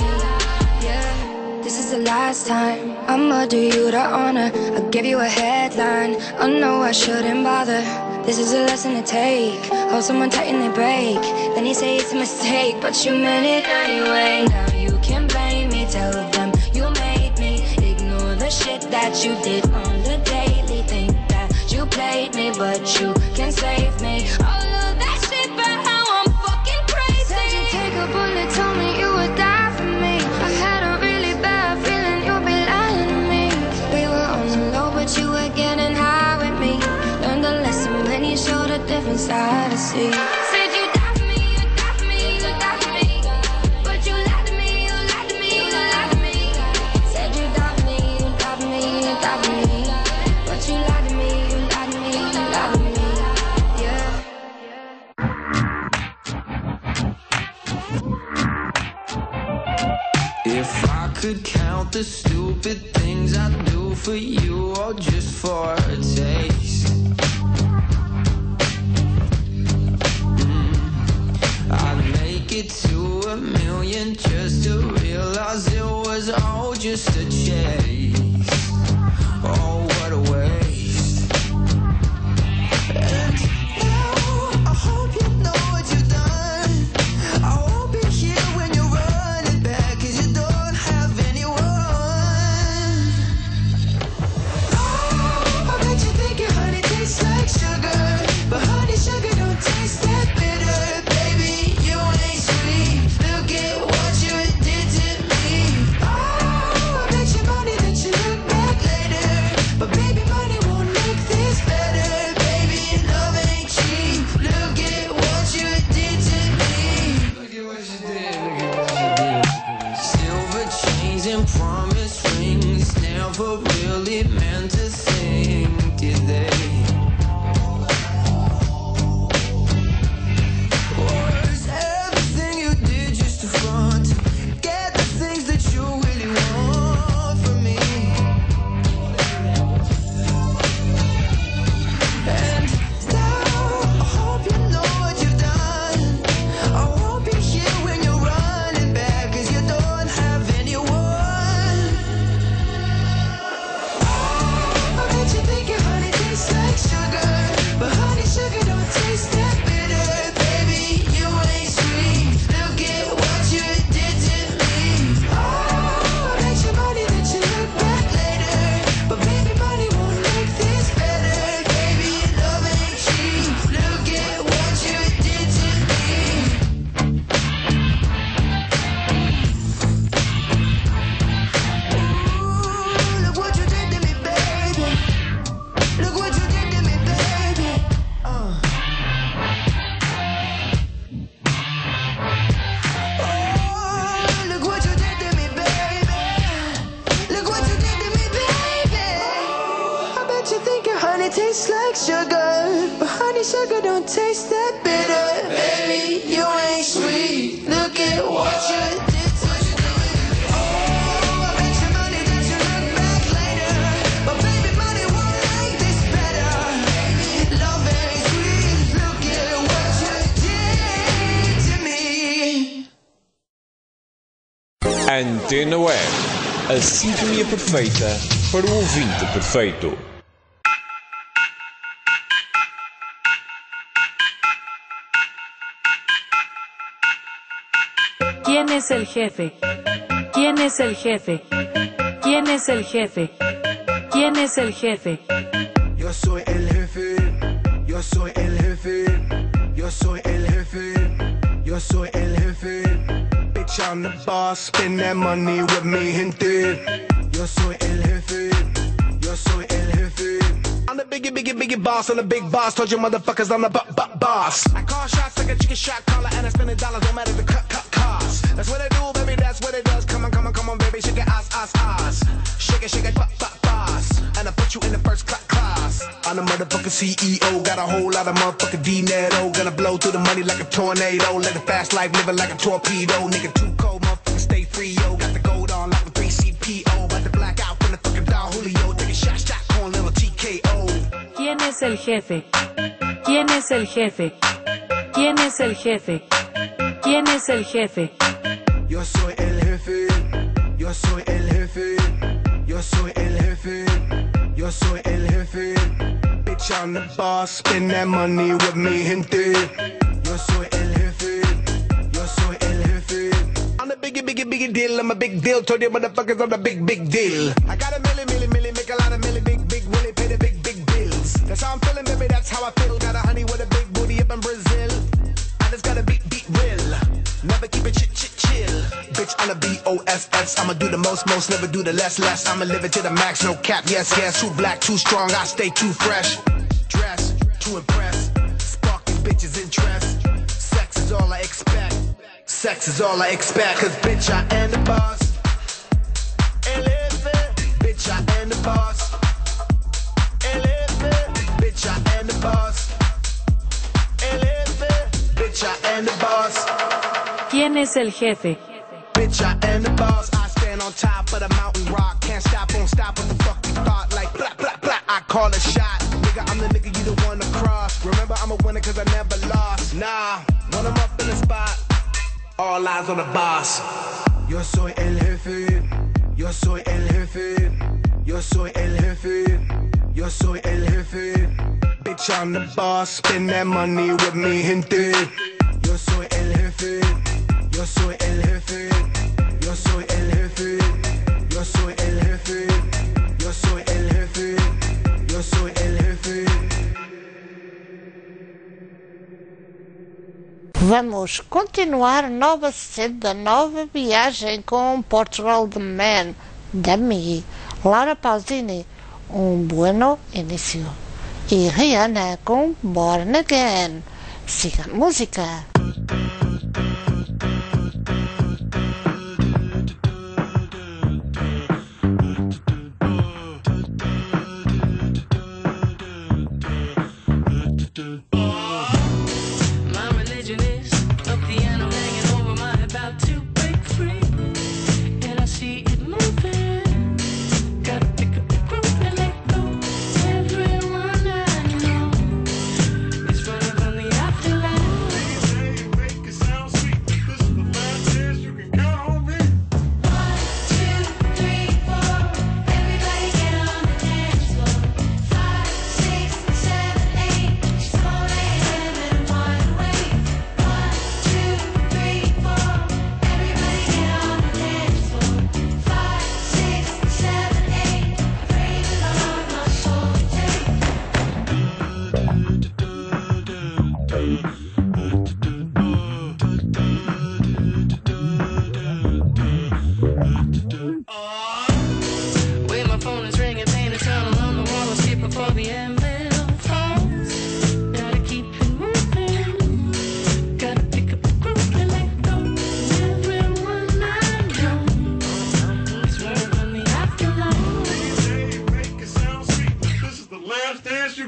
This is the last time I'ma do you the honor. I'll give you a headline, I know I shouldn't bother. This is a lesson to take, hold someone tight and they break. Then you say it's a mistake, but you meant it anyway. Now you can blame me, tell them you made me. Ignore the shit that you did on the daily. Think that you played me, but you can save me. All of that shit, but how I'm fucking crazy. Said you'd take a bullet, told me you would die for me. I had a really bad feeling you'd be lying to me. We were on the low, but you were getting high with me. Learned the lesson when you showed a different side to see. Said you'd die for me, you'd die for me, you'd die for me. But you lied to me, you lied to me, you lied to me. Said you'd die for me, you'd die for me, you'd die for me. But you lied to me, you lied to me, you lied to me. Yeah. If I could count the stupid things I do for you, or just for a taste, I'd make it to 1,000,000 just to realize it was all just a chase. Oh, what a waste. And now I hope you know what you've done. I won't be here when you're running back, 'cause you don't have anyone. Oh, I bet you think your honey tastes like sugar, but honey sugar don't taste that bitter. Baby, you ain't sweet. Look at what you did for really meant to think, did they? Was everything you did just a front to get the things that you really want from me? And now I hope you know what you've done. I won't be here when you're running back, 'cause you don't have anyone. I bet you think your honey tastes like sugar, but honey sugar don't taste that bitter. Baby, you ain't sweet. Look at what you did to me. Oh, I bet you money that you look back later, but baby, money won't make this better. Baby, love ain't cheap. Look at what you did to me. Ooh, look what you did to me, baby. Look what you did to me, baby. Oh, look what you did to me, baby. Look what you did to me, baby. I bet you think your honey tastes like sugar, but honey sugar don't taste that bitter. Baby, you ain't sweet. Look at what you did to me. Oh, I bet you money that you look back later, but baby, money won't make this better. Baby, love ain't sweet. Look at what you did to me. Antena Web, a sintonia perfeita para o ouvinte perfeito. ¿Quién es el jefe? ¿Quién es el jefe? ¿Quién es el jefe? ¿Quién es el jefe? Yo soy el jefe, yo soy el jefe, yo soy el jefe, yo soy el jefe. Bitch, I'm the boss, spend that money with me, gente. Yo soy el jefe, yo soy el jefe. I'm the biggie boss, I'm the big boss. Told you motherfuckers I'm the boss. I call shots like a chicken shot caller, and I spend the dollars, no matter the cut cost. That's what I do, baby, that's what it does. Come on, baby, shake it, ass. Shake it, boss. And I put you in the first class. I'm the motherfucking CEO, got a whole lot of motherfucking dinero. Gonna blow through the money like a tornado. Let the fast life living like a torpedo. Nigga too cold, motherfucker stay free, yo. Got the gold on like a 3CPO. About to black out from the fucking Don Julio. Take a shot, corn, little TKO. ¿Quién es el jefe? ¿Quién es el jefe? ¿Quién es el jefe? ¿Quién es el jefe? Yo soy el jefe, yo soy el jefe, yo soy el jefe, yo soy el jefe. Bitch, I'm the boss, spend that money with me, gente. Yo soy el jefe, yo soy el jefe. I'm the biggie deal, I'm a big deal. Told you motherfuckers I'm the big deal. I got a milli, make a lot of milli, big willie, pay the big bills. That's how I'm feeling, baby, that's how I feel. Got a honey with a big booty up in Brazil. I just gotta beat real. Never keep it chill. Bitch, I'm a BOSS. I'ma do the most, never do the less. I'ma live it to the max, no cap, yes. Too black, too strong, I stay too fresh. Dress, to impress. Spark these bitches' interest. Sex is all I expect. Sex is all I expect. Cause bitch, I am the boss. Bitch, I am the boss. Bitch, I am the boss. Bitch, I am the boss. ¿Quién es el jefe? Bitch, I am the boss. I stand on top of the mountain rock. Can't stop, won't stop. What the fuck you thought? Like blah, blah, blah. I call a shot. Nigga, I'm the nigga you the one to cross. Remember, I'm a winner cause I never lost. Nah, when I'm up in the spot, all eyes on the boss. Yo soy el jefe. Yo soy el jefe. Yo soy el jefe. Yo soy el jefe. Bitch, I'm the boss. Spend that money with me, gente. Yo soy el jefe. Yo soy el jefe. Yo soy el jefe. Yo soy el jefe. Yo soy el jefe. Yo soy el jefe. Vamos continuar nova senda, nova viagem com Portugal The Man, Dummy, Laura Pausini, Bueno Início e Rihanna com Born Again. Siga a música.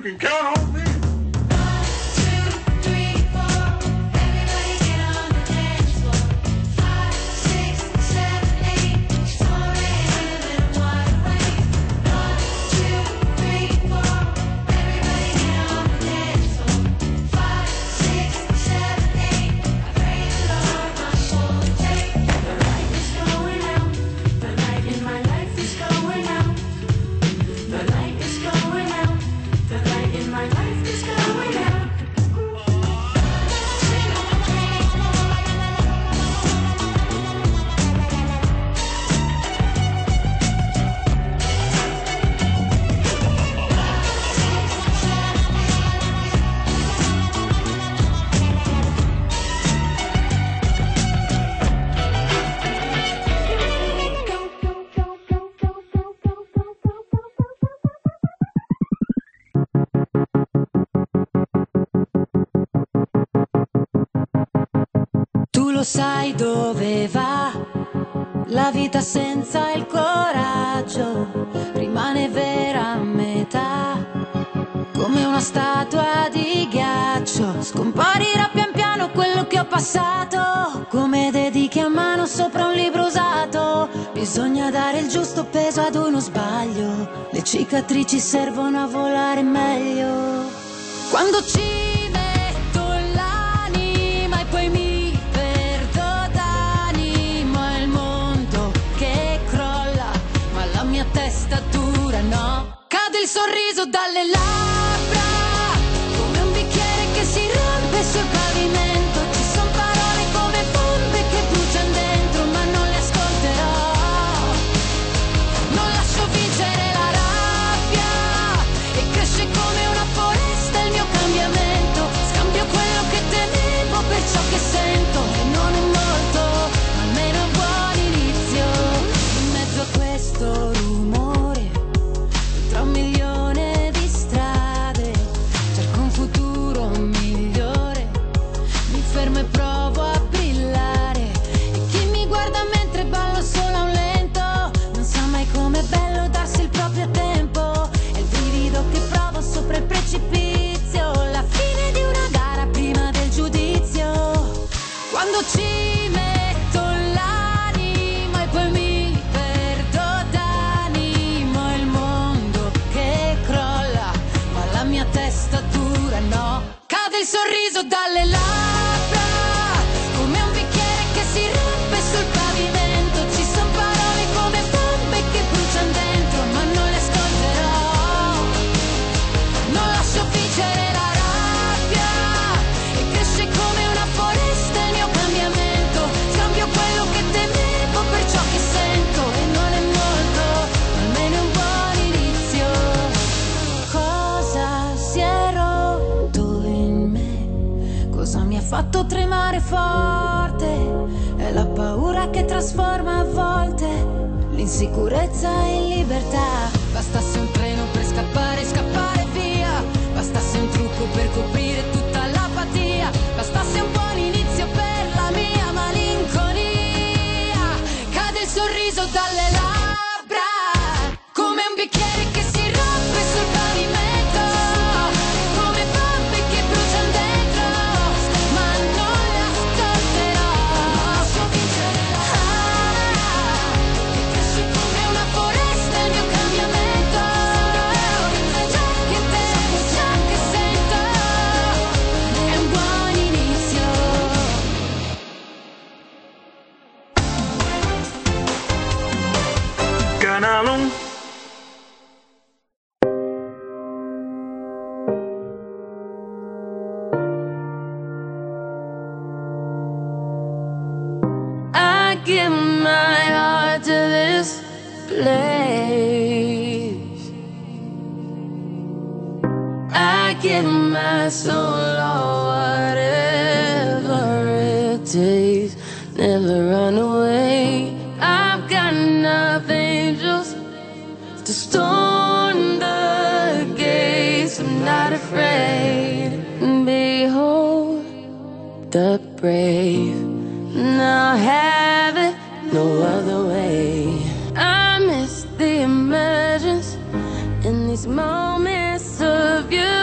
can count on me. Sai dove va la vita senza il coraggio, rimane vera a metà, come una statua di ghiaccio. Scomparirà pian piano quello che ho passato, come dediche a mano sopra un libro usato. Bisogna dare il giusto peso ad uno sbaglio, le cicatrici servono a volare meglio. Quando ci metto l'anima e poi mi testa dura, no? Cade il sorriso dalle labbra, come un bicchiere che si rompe sul pavimento. Ci son parole come bombe che bruciano dentro, ma non le ascolterò. Non lascio vincere la rabbia, e cresce come una foresta il mio cambiamento. Scambio quello che temevo per ciò che sento, e non è molto, ma almeno è un buon inizio. In mezzo a questo rumore, tra un milione di strade, cerco un futuro migliore. Mi fermo e provo a brillare, e chi mi guarda mentre ballo solo a un lento non sa mai com'è bello darsi il proprio tempo. È il brivido che provo sopra il precipizio, la fine di una gara prima del giudizio. Quando ci metto l'anima e poi mi perdo d'animo, è il mondo che crolla, ma la mia testa dura, no? Cade il sorriso dalle labbra, come un bicchiere che si rompe sul pavimento. Ci son parole come bombe che bruciano dentro, ma non le ascolterò. Non lascio vincere la rabbia, e cresce come una foresta il mio cambiamento. Scambio quello che temevo per ciò che sento, e non è molto, ma almeno è un buon inizio. Cosa si è rotto in me? Cosa mi ha fatto tremare forte? È la paura che trasforma a volte l'insicurezza in libertà. Bastasse un treno per scappare, scappare via. Bastasse un trucco per coprire tutta l'apatia. Bastasse un buon inizio per la mia malinconia. Cade il sorriso dalle labbra, come un bicchiere che si rompe sul pavimento, come bombe che bruciano dentro, ma non le ascolterò. Lascio vincere la rabbia, che cresce come una foresta il mio cambiamento. Ciò che temo, ciò che sento, è un buon inizio. Canalum. I give my heart to this place. I give my soul, oh, whatever it takes. Never run away. I've got enough angels to storm the gates. I'm not afraid. Behold the brave. Now have it no other way. I miss the emergence in these moments of you.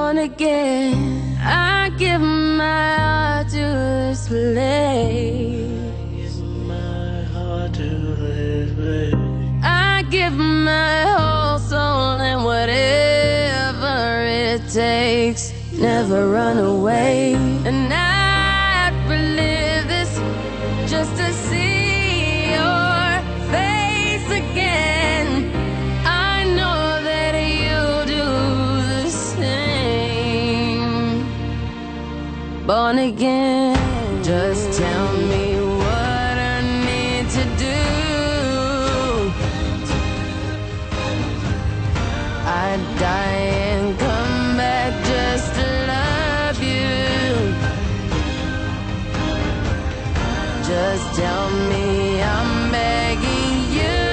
born again. I give my heart to this place. I give my whole soul and whatever it takes. Never run away. And I'd relive this just to see your face again. I know that you'll do the same. Born again. Just tell me what I need to do. I'd die and come back just to love you. Just tell me I'm begging you.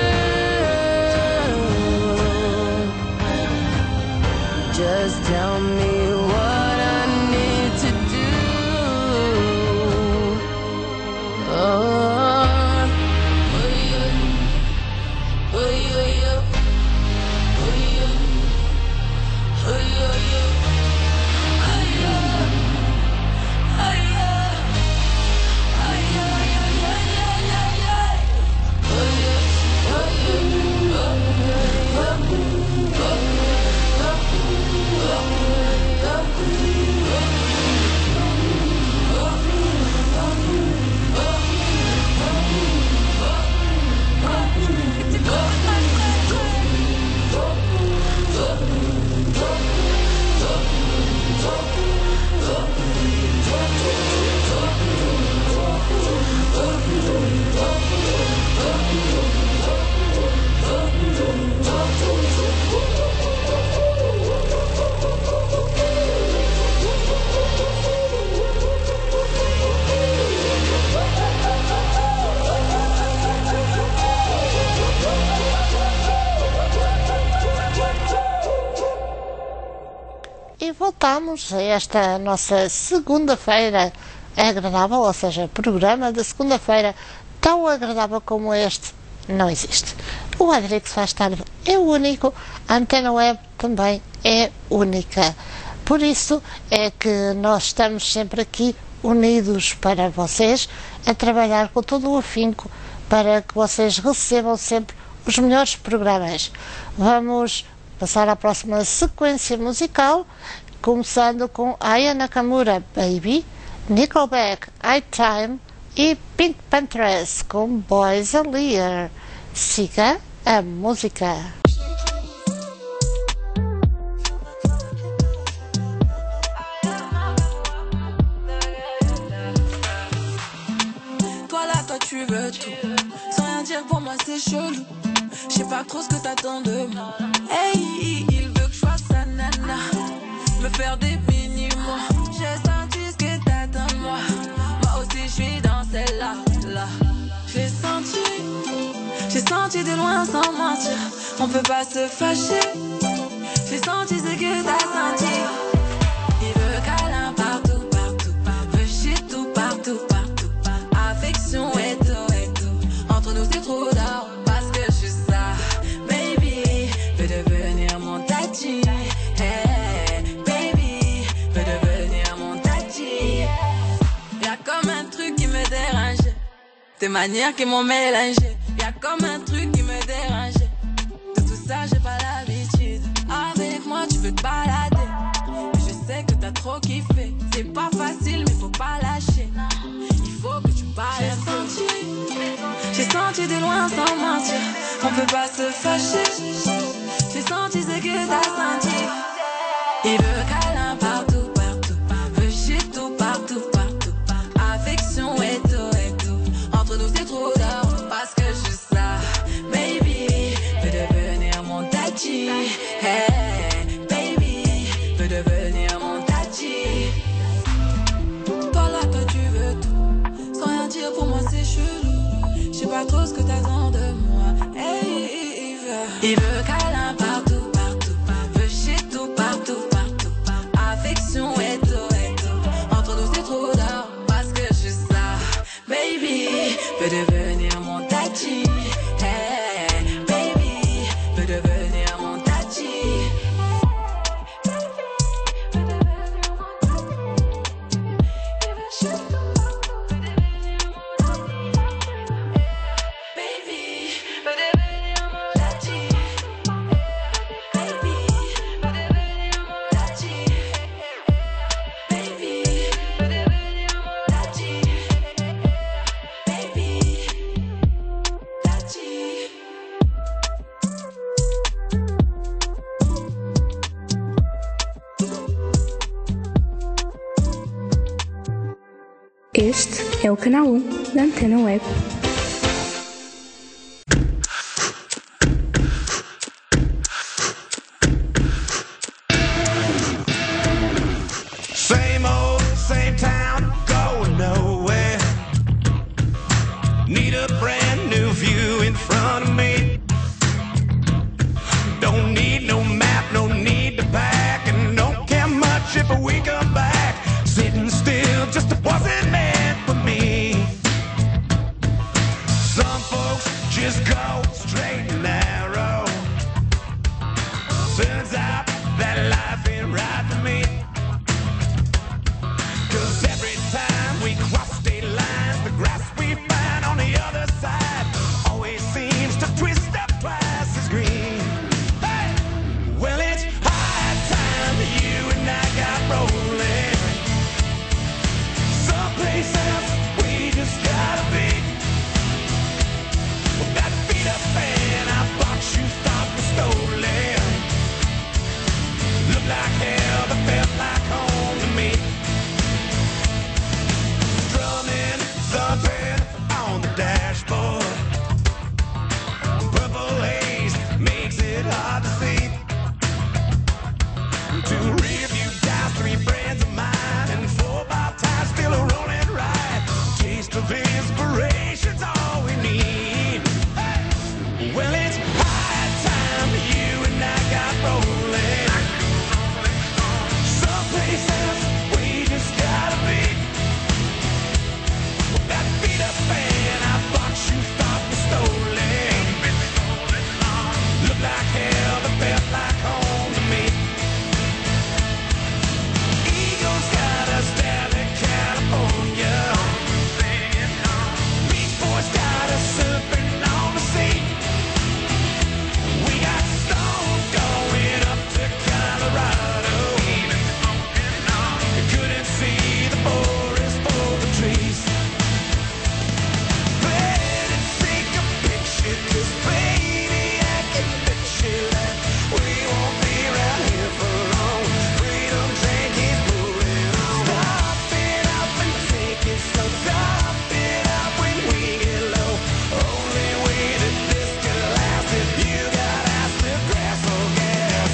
Just tell me what I need to do. E voltamos a esta nossa segunda-feira agradável, ou seja, programa de segunda-feira tão agradável como este não existe. O Adrix Faz Tarde é único, a Antena Web também é única. Por isso é que nós estamos sempre aqui unidos para vocês, a trabalhar com todo o afinco para que vocês recebam sempre os melhores programas. Vamos passar à próxima sequência musical, começando com Aya Nakamura, Baby, Nickelback, High Time e Pink Panthers com Boys a Liar. Siga a música. Toi là, toi tu veux tout. Sans rien dire pour moi c'est chelou. Je sais pas trop ce que t'attends de moi. Hey, il veut que je fasse sa nana, me faire des mini-mois. J'ai senti ce que t'attends de moi. Moi aussi je suis dans celle-là, là. J'ai senti de loin sans mentir. On peut pas se fâcher. J'ai senti ce que t'as senti. Il veut câlin partout, partout. Veut shit tout, partout, partout. Affection et tout, et tout. Entre nous c'est trop d'or. Parce que je suis ça, baby. Veut devenir mon tati. Hey, baby. Veut devenir mon tati. Y'a comme un truc qui me dérangeait. Tes manières qui m'ont mélangé. Y'a comme un truc qui me dérangeait. De tout ça j'ai pas l'habitude. Avec moi tu veux te balader. Et je sais que t'as trop kiffé. C'est pas facile mais faut pas lâcher. Il faut que tu parles un peu. J'ai senti de loin sans mentir. On peut pas se fâcher. J'ai senti ce que t'as senti. Il veut câlin partout, partout. Veut shit tout, partout, partout. Affection et tout, et tout. Entre nous c'est trop d'or. Parce que je suis ça, baby. Veut devenir mon tati. Hey, baby. Veut devenir mon tati. Toi là, toi tu veux tout. Sans rien dire pour moi c'est chelou. Je sais pas trop ce que t'attends de moi. Hey, il veut câlin partout, partout. Veut shit tout, partout, partout. Affection et tout, et tout. Entre nous c'est trop d'or. Parce que je suis ça, baby. Veut devenir mon tati. Hey, baby. Veut devenir mon tati. Veut Este é o canal 1 da Antena Web. Same old, same town, going nowhere. Need a brand new view in front of me. Don't need no map, no need to pack, and don't care much if we come back. Sitting still just wasn't meant for me. Some folks just go straight and narrow. Turns out that life ain't right for me. 'Cause every time we cross state lines, the grass we find on the other side always seems to twist up twice as green. Hey! Well, it's high time you and I got rolling. Someplace else we just gotta be. Well, got feet up and our box shoes start me stolen. Look like hell, but felt like home to me. Drumming, thumping on the dashboard. Purple haze makes it hard to see. Two rearview guys, three friends of mine, and 4x tires still a rolling ride. Taste of inspiration's all we need. Hey! Well, it's high time you and I got rolling. Someplace else we just gotta be. Got feet up and our box shoes start me stolen. Look like hell, but felt like home to me. Eagles got us down in California. Beach Boys got us surfing on the sea. We got stones going up to Colorado. Couldn't see the forest for the trees. Better take a picture, 'cause baby, I can picture that we won't be around here for long. Freedom train keeps moving on. Stop it up and take it slow. Stop it up when we get low. Only way that this can last if you got acid grass or gas.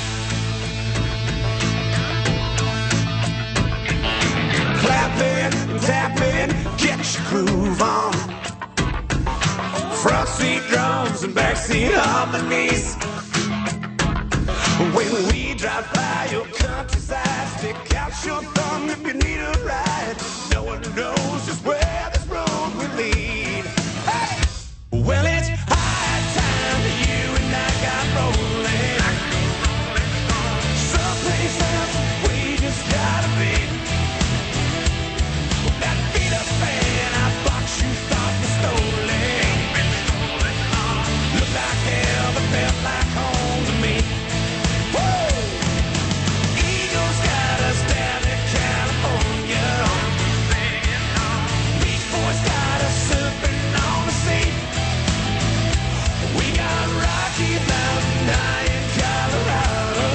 Clapping, tapping, get your groove on. Front seat drums and backseat harmonies. When we drive by your countryside, stick out your thumb if you need a ride. No one knows just where this road will lead. Hey! Well, it's high time you and I got rolling. Someplace else we just gotta be. Got feet up and our box shoes start me stolen. Look like hell, but felt like home to me. Woo! Eagles got us down in California. Beach Boys got us surfing on the sea. We got Rocky Mountain high in Colorado.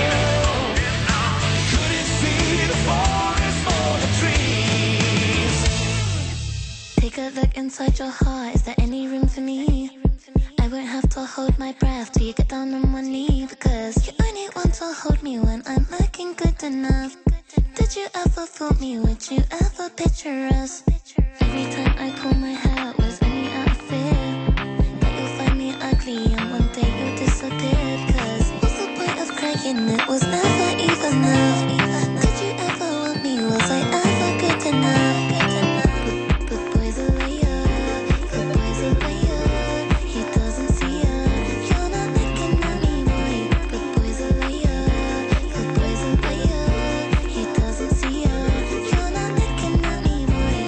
Couldn't see the forest for the trees. Take a look inside your heart. Is there any room for me? I won't have to hold my breath till you get down on one knee, because you only want to hold me when I'm looking good enough. Did you ever fool me? Would you ever picture us? Every time I pull my hair out was only out of fear that you'll find me ugly and one day you'll disappear. 'Cause what's the point of crying? It was never even enough. Did you ever want me? Was I ever good enough? But boys are liar, but boys are liar. He doesn't see ya. You're not looking at me, boy. But boys are liar, but boys are liar. He doesn't see ya. You're not looking at me, boy.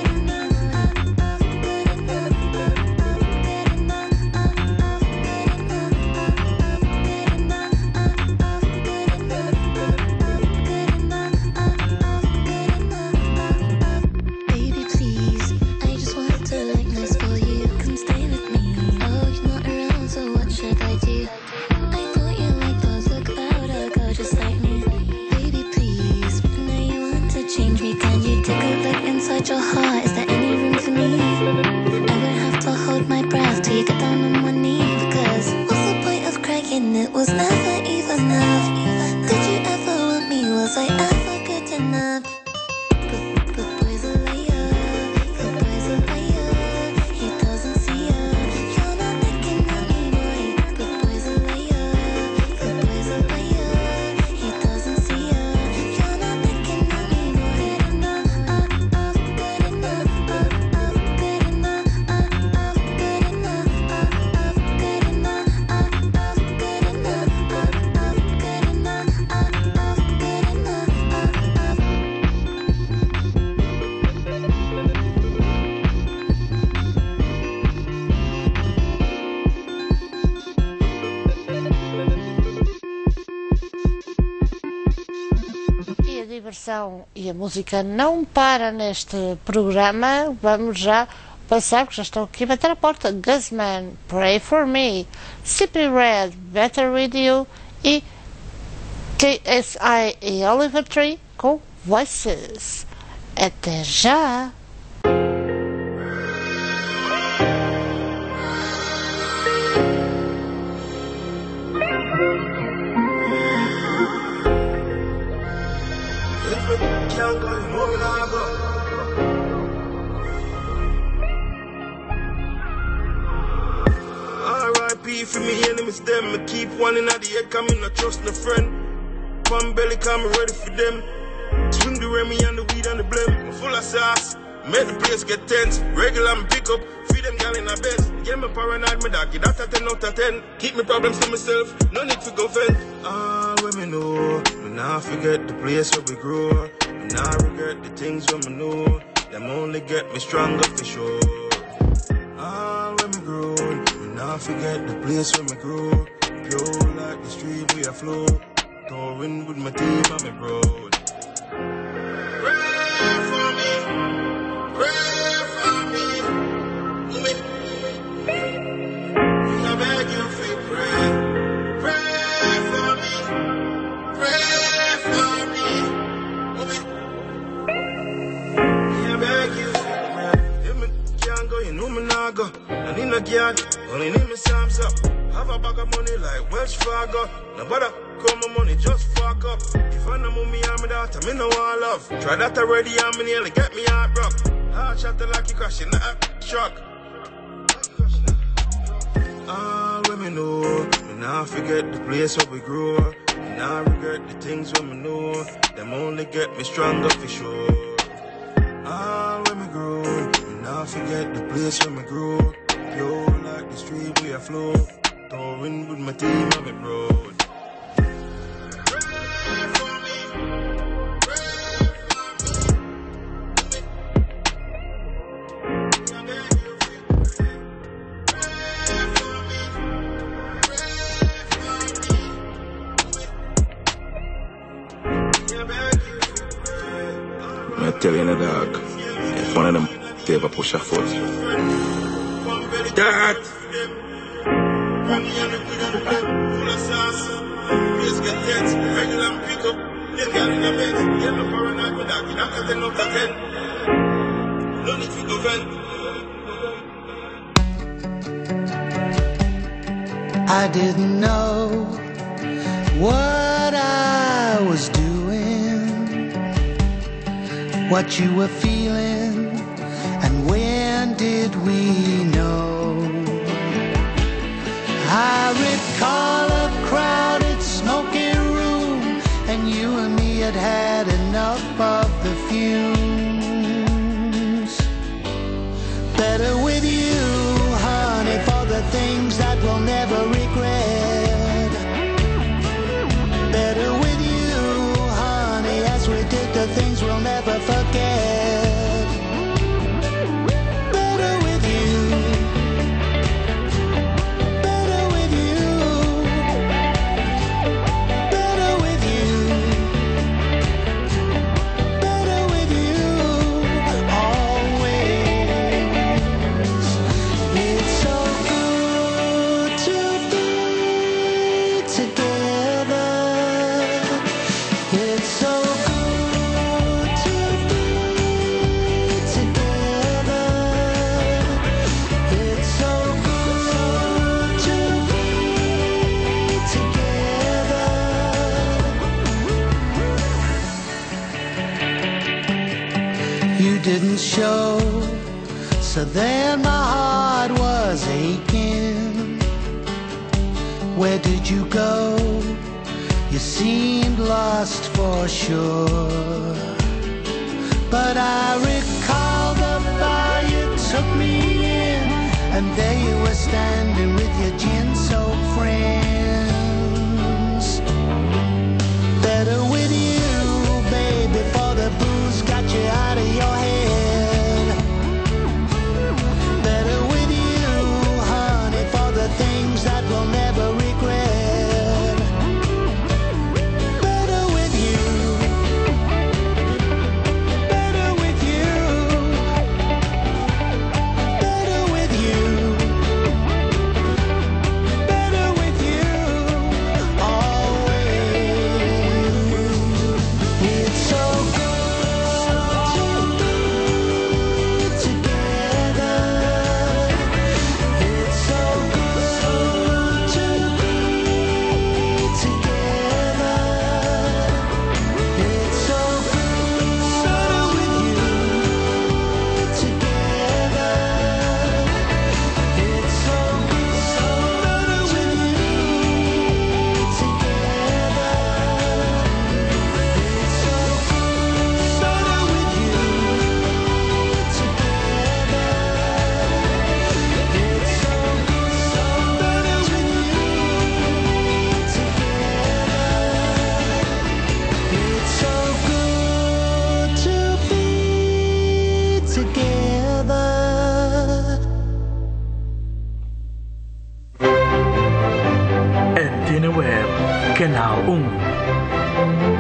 Good enough. inside your heart, is there any room for me? I won't have to hold my breath till you get down on one knee. Because what's the point of crying? It was never even enough. Did you ever want me? Was I ever good enough? Good boy's a liar. Good boy's a liar. He doesn't see ya. You're not looking at me, boy. Good boy's a liar. Good boy's a liar. He doesn't see ya. You're not looking at me, boy. Good enough, good enough, good enough, good enough, good enough, good enough, good E a diversão e a música não para neste programa. Vamos já passar, porque já estão aqui a bater a porta. Guzman, Pray For Me, Cypress Red, Better With You e KSI e Oliver Tree com Voices. Até já! R.I.P. for me enemies, them. I keep one in the head, come in, I trust no friend. One belly, come ready for them. Swing the Remy and the weed and the blem. I'm full of sauce, make the place get tense. Regular and pick up, feed them gal in a best. Get me paranoid, me dog, that a 10 out of 10. Keep me problems to myself, no need to go vent. Ah, when me know, me nah forget the place where we grew. Me nah regret the things when me know. Them only get me stronger for sure. Ah, when me grow, me nah forget the place where me grew. Pure like the stream we a flow. Touring with my team and me bro. Pray for me, pray for me. I beg you to pray, pray for me, pray for me. I beg you to pray. If me can't go, you know me nah go. I need no girl, only need me Sam's up. Have a bag of money like Welsh Fargo. Nobody call my money, just fuck up. If I know me and my daughter, me no want love. Try that already, and me nearly get me heart broke. Heart shot like you crashing a truck. Ah, when me know, me nah forget the place where we grew. Me nah regret the things when me know. Them only get me stronger for sure. Ah, when me grow, me nah forget the place where me grew. Pure like the stream we a flow. Touring with my team on me road. I tell you, dog, if one of them ever push a foot, that full of sauce, please get tense, regular and pick up, them gal in the bed, get me paranoid with that, that a 10 out of 10. No need to go vent. I didn't know what I was doing, what you were feeling, and when did we know? I recall a crowded smoking room, and you and me had had enough of the fumes. Better with you, honey, for the things that we'll never regret. Better with you, honey, as we did the things we'll never forget. Better with you, better with you, better with you, better with you, always. It's so good to be together. It's so good to be you didn't show. So then my heart was aching. Where did you go? You seemed lost for sure. But I recall the bar you took me in, and there you were standing with your gin-soaked friends. Better with you, baby, for the booze got you out of your head. Better with you, honey, for the things that we'll never regret. Better with you. Better with you. Better with you. Better with you. Always. It's so good to be together. It's so good to be together. It's so good with you together. It's so good with you together. It's so good with you It's so good to be together. Antena Web, Canal 1.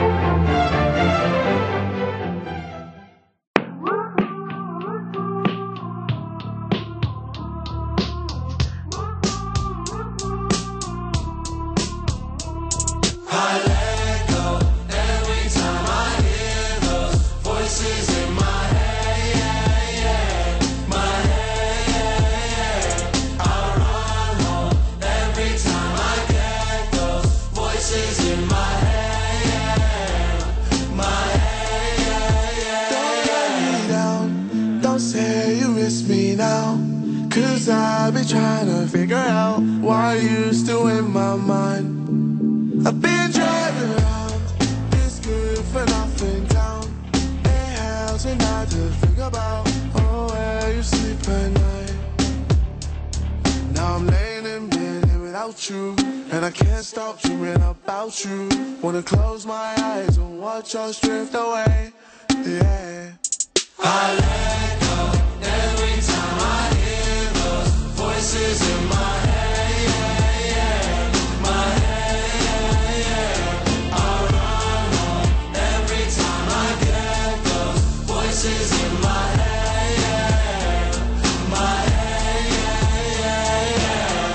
I let go every time I hear those voices in my head, my head. I run home every time I get those voices in my head, my head. Don't let me down, don't say you miss me now, 'cause I've been trying to figure out why you still in my mind. I've been driving around this good for nothing town. Ain't housing not to think about, oh, where you sleep at night. Now I'm laying in bed here without you, and I can't stop dreaming about you. Wanna close my eyes and watch us drift away, yeah. I let go every time I hear those voices in my head, my head. I run home every time I get those voices in my head, my head.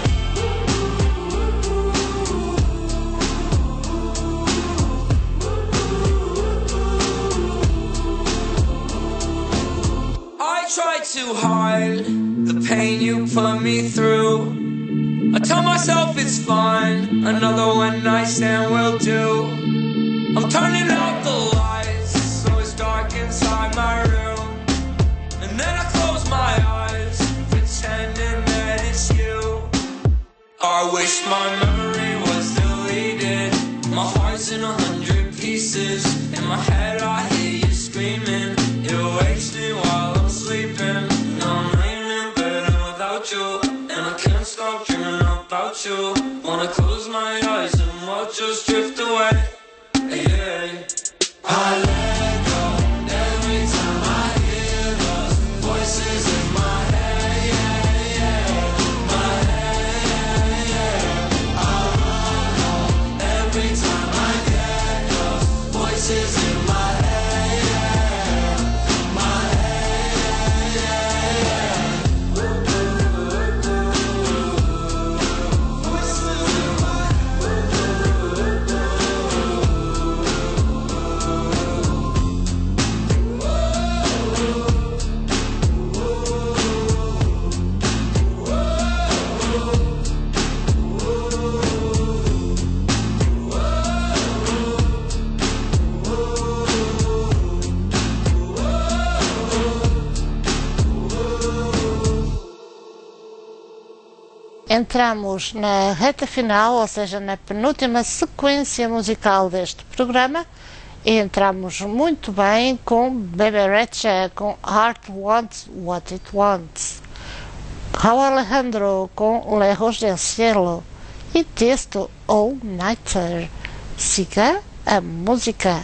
I tried to hide the pain you put me through. I tell myself it's fine, another one night stand will do. I'm turning out the lights, so it's dark inside my room. And then I close my eyes, pretending that it's you. I wish my memory was deleted. My heart's in 100 pieces. In my head I hear you screaming. It wakes me while I'm sleeping. Now I'm laying in bed and without you, and I can't stop dreaming about you. Wanna close my eyes and watch us drift away, yeah. I let go every time I hear those voices in my head, my head. I run home every time I get those voices in my head. Entramos na reta final, ou seja, na penúltima sequência musical deste programa, e entramos muito bem com Bebe Rexha com Heart Wants What It Wants, Raul Alejandro com Lejos del Cielo e Tiesto All Nighter. Siga a música.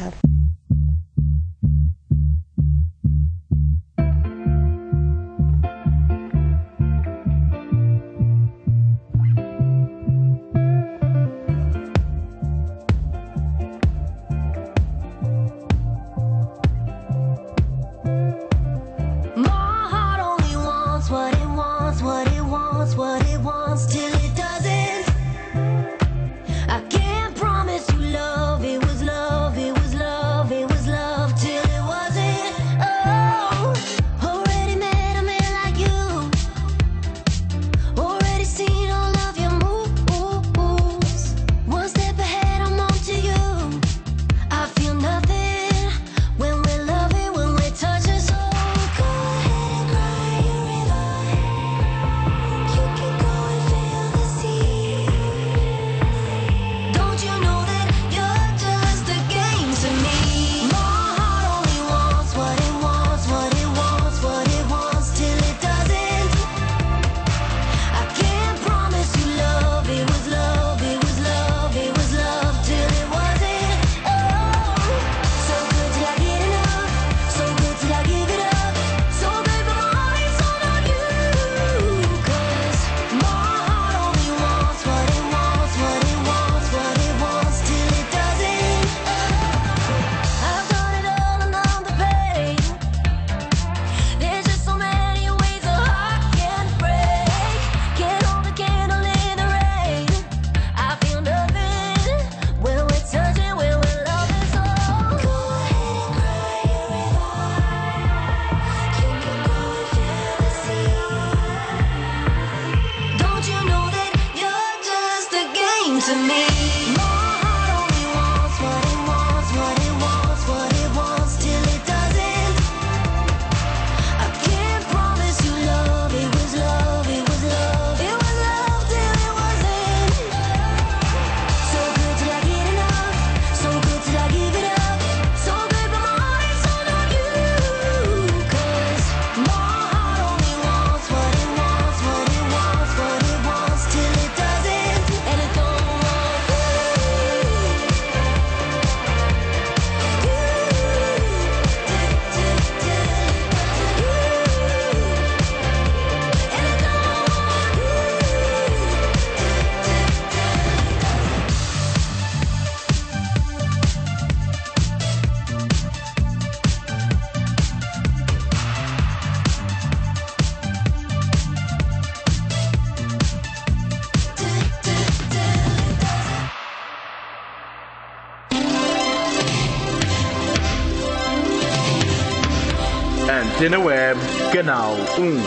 Antena Web, Canal 1.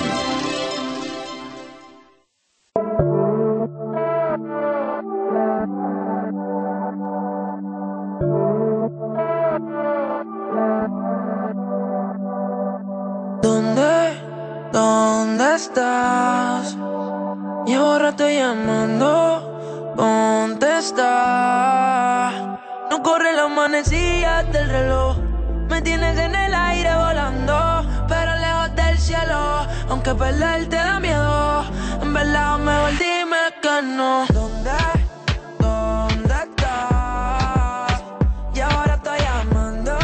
¿Dónde estás? Llevo rato llamando, contesta. No corre la manecilla del reloj. Me tienes en el aire volando, pero lejos del cielo. Aunque perder te da miedo, en verdad mejor dime que no. ¿Dónde estás? Y ahora estoy llamando,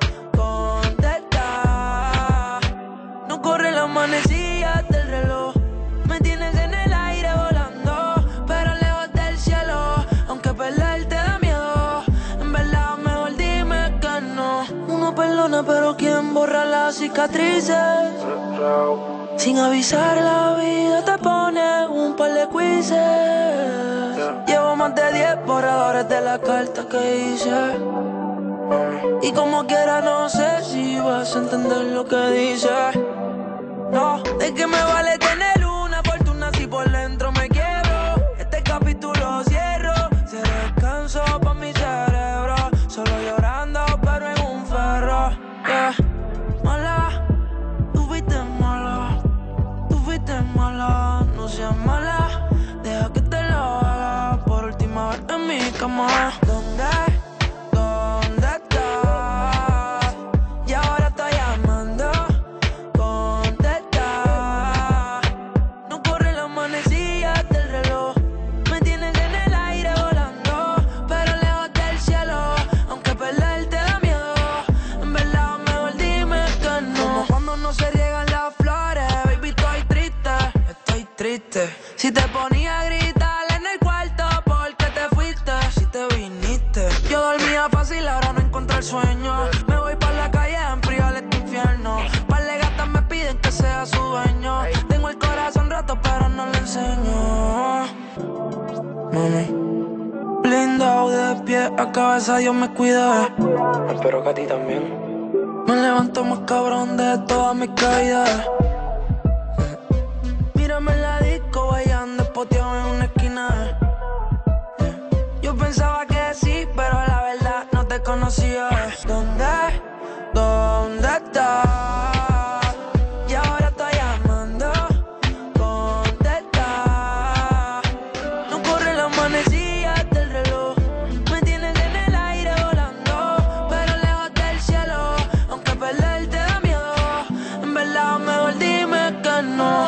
contesta. No corre la manecilla del reloj. Me tienes en el aire volando, pero lejos del cielo. Aunque perder te da miedo, en verdad mejor dime que no. Uno perdona, pero ¿quién borra las cicatrices? Sin avisar la vida te pone un par de quizzes. Llevo más de 10 borradores de la carta que hice. Y como quiera no sé si vas a entender lo que dice. No, ¿de qué me vale tener una fortuna si por dentro me quiebro? Este capítulo cierro, se descanso pa' mi cerebro. Solo llorando pero en un ferro, yeah. Mala, tú fuiste mala, no seas mala. más. ¿Dónde estás? Y ahora estoy llamando. Contesta. No corre las manecillas del reloj. Me tienes en el aire volando, pero lejos del cielo. Aunque perderte da miedo, en verdad mejor dime que no. Como cuando no se riegan las flores, baby, estoy triste. Si te ponía a gritar en el cuarto porque te fuiste, si te viniste. Yo dormía fácil, ahora no encontré el sueño. Me voy por la calle a enfriar este infierno. Par de gatas me piden que sea su dueño. Tengo el corazón roto pero no lo enseño. Mami, blindado de pie a cabeza, Dios me cuida. Espero que a ti también. Me levanto más cabrón de todas mis caídas. Mírame en la disco bailando espoteado en una esquina. Yo pensaba que sí, pero la verdad no te conocía. ¿Dónde estás? Y ahora estoy llamando. Contesta. No corre las manecillas del reloj. Me tienes en el aire volando, pero lejos del cielo. Aunque perderte da miedo, en verdad mejor dime que no.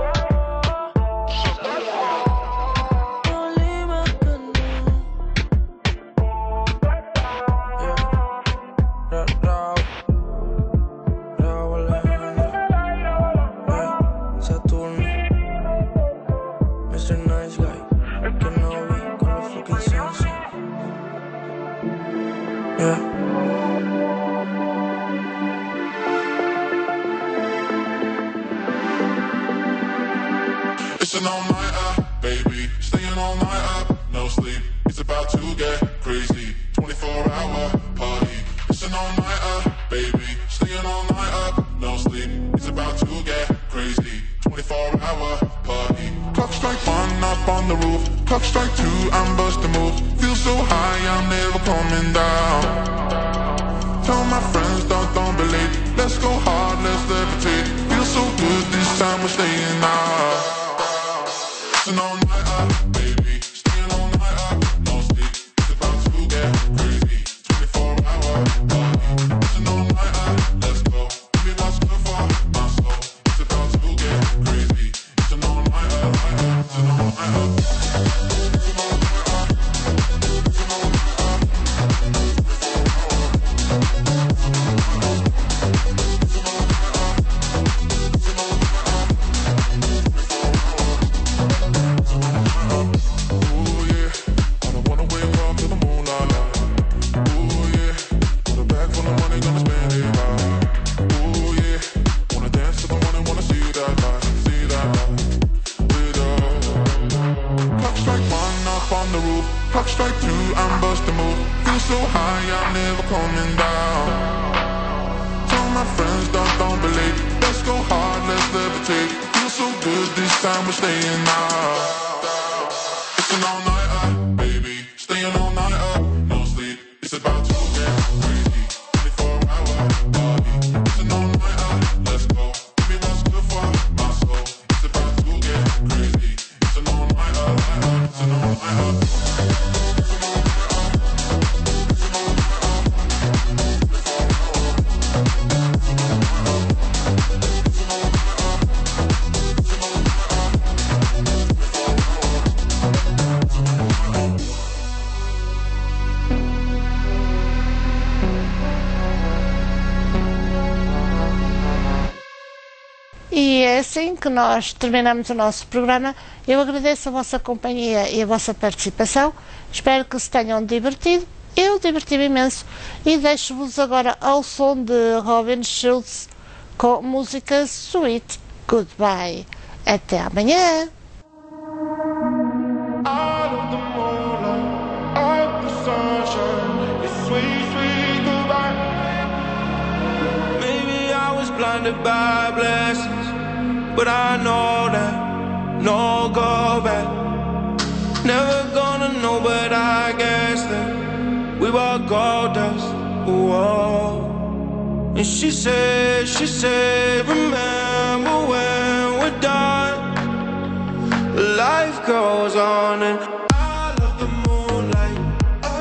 It's an all-nighter, baby. Staying all night up, no sleep. It's about to get crazy. 24-hour party. It's an all-nighter, baby. Staying all night up, no sleep. It's about to get crazy. 24-hour party. Clock strike 1 up on the roof. Clock strike 2, I'm busting moves. Feel so high, I'm never coming down. Tell my friends, don't be late. Let's go hard, let's levitate. Feel so good, this time we're staying out. It's an all-nighter, baby. Staying all night up, no sleep. It's about to get crazy. 24-hour party. It's an all-nighter, let's go. Give me what's good for my soul. It's about to get crazy. It's an all-nighter, it's an all-nighter. Clock strike 2, I'm busting moves. Feel so high, I'm never coming down. Tell my friends, don't be late. Let's go hard, let's levitate. Feel so good, this time we're staying out. It's an all-nighter, baby. Staying all night up, no sleep. It's about to get crazy. 24-hour party. It's an all-nighter, let's go. Give me what's good for my soul. It's about to get crazy. It's an all-nighter, it's an all-nighter. E é assim que nós terminamos o nosso programa. Eu agradeço a vossa companhia e a vossa participação. Espero que se tenham divertido. Eu diverti-me imenso. E deixo-vos agora ao som de Robin Schulz com música Sweet Goodbye. Até amanhã! Out of the moonlight, out of the sunshine, it's sweet, sweet goodbye. Maybe I was blinded by blessings, but I know that no go back. Never gonna know, but I guess that we were gold dust. Whoa. And she said, remember when we're done. Life goes on and I love the moonlight.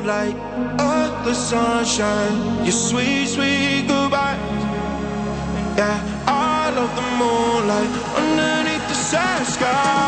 light of the sunshine, your sweet, sweet goodbye. Yeah, I love the moonlight underneath the sad sky.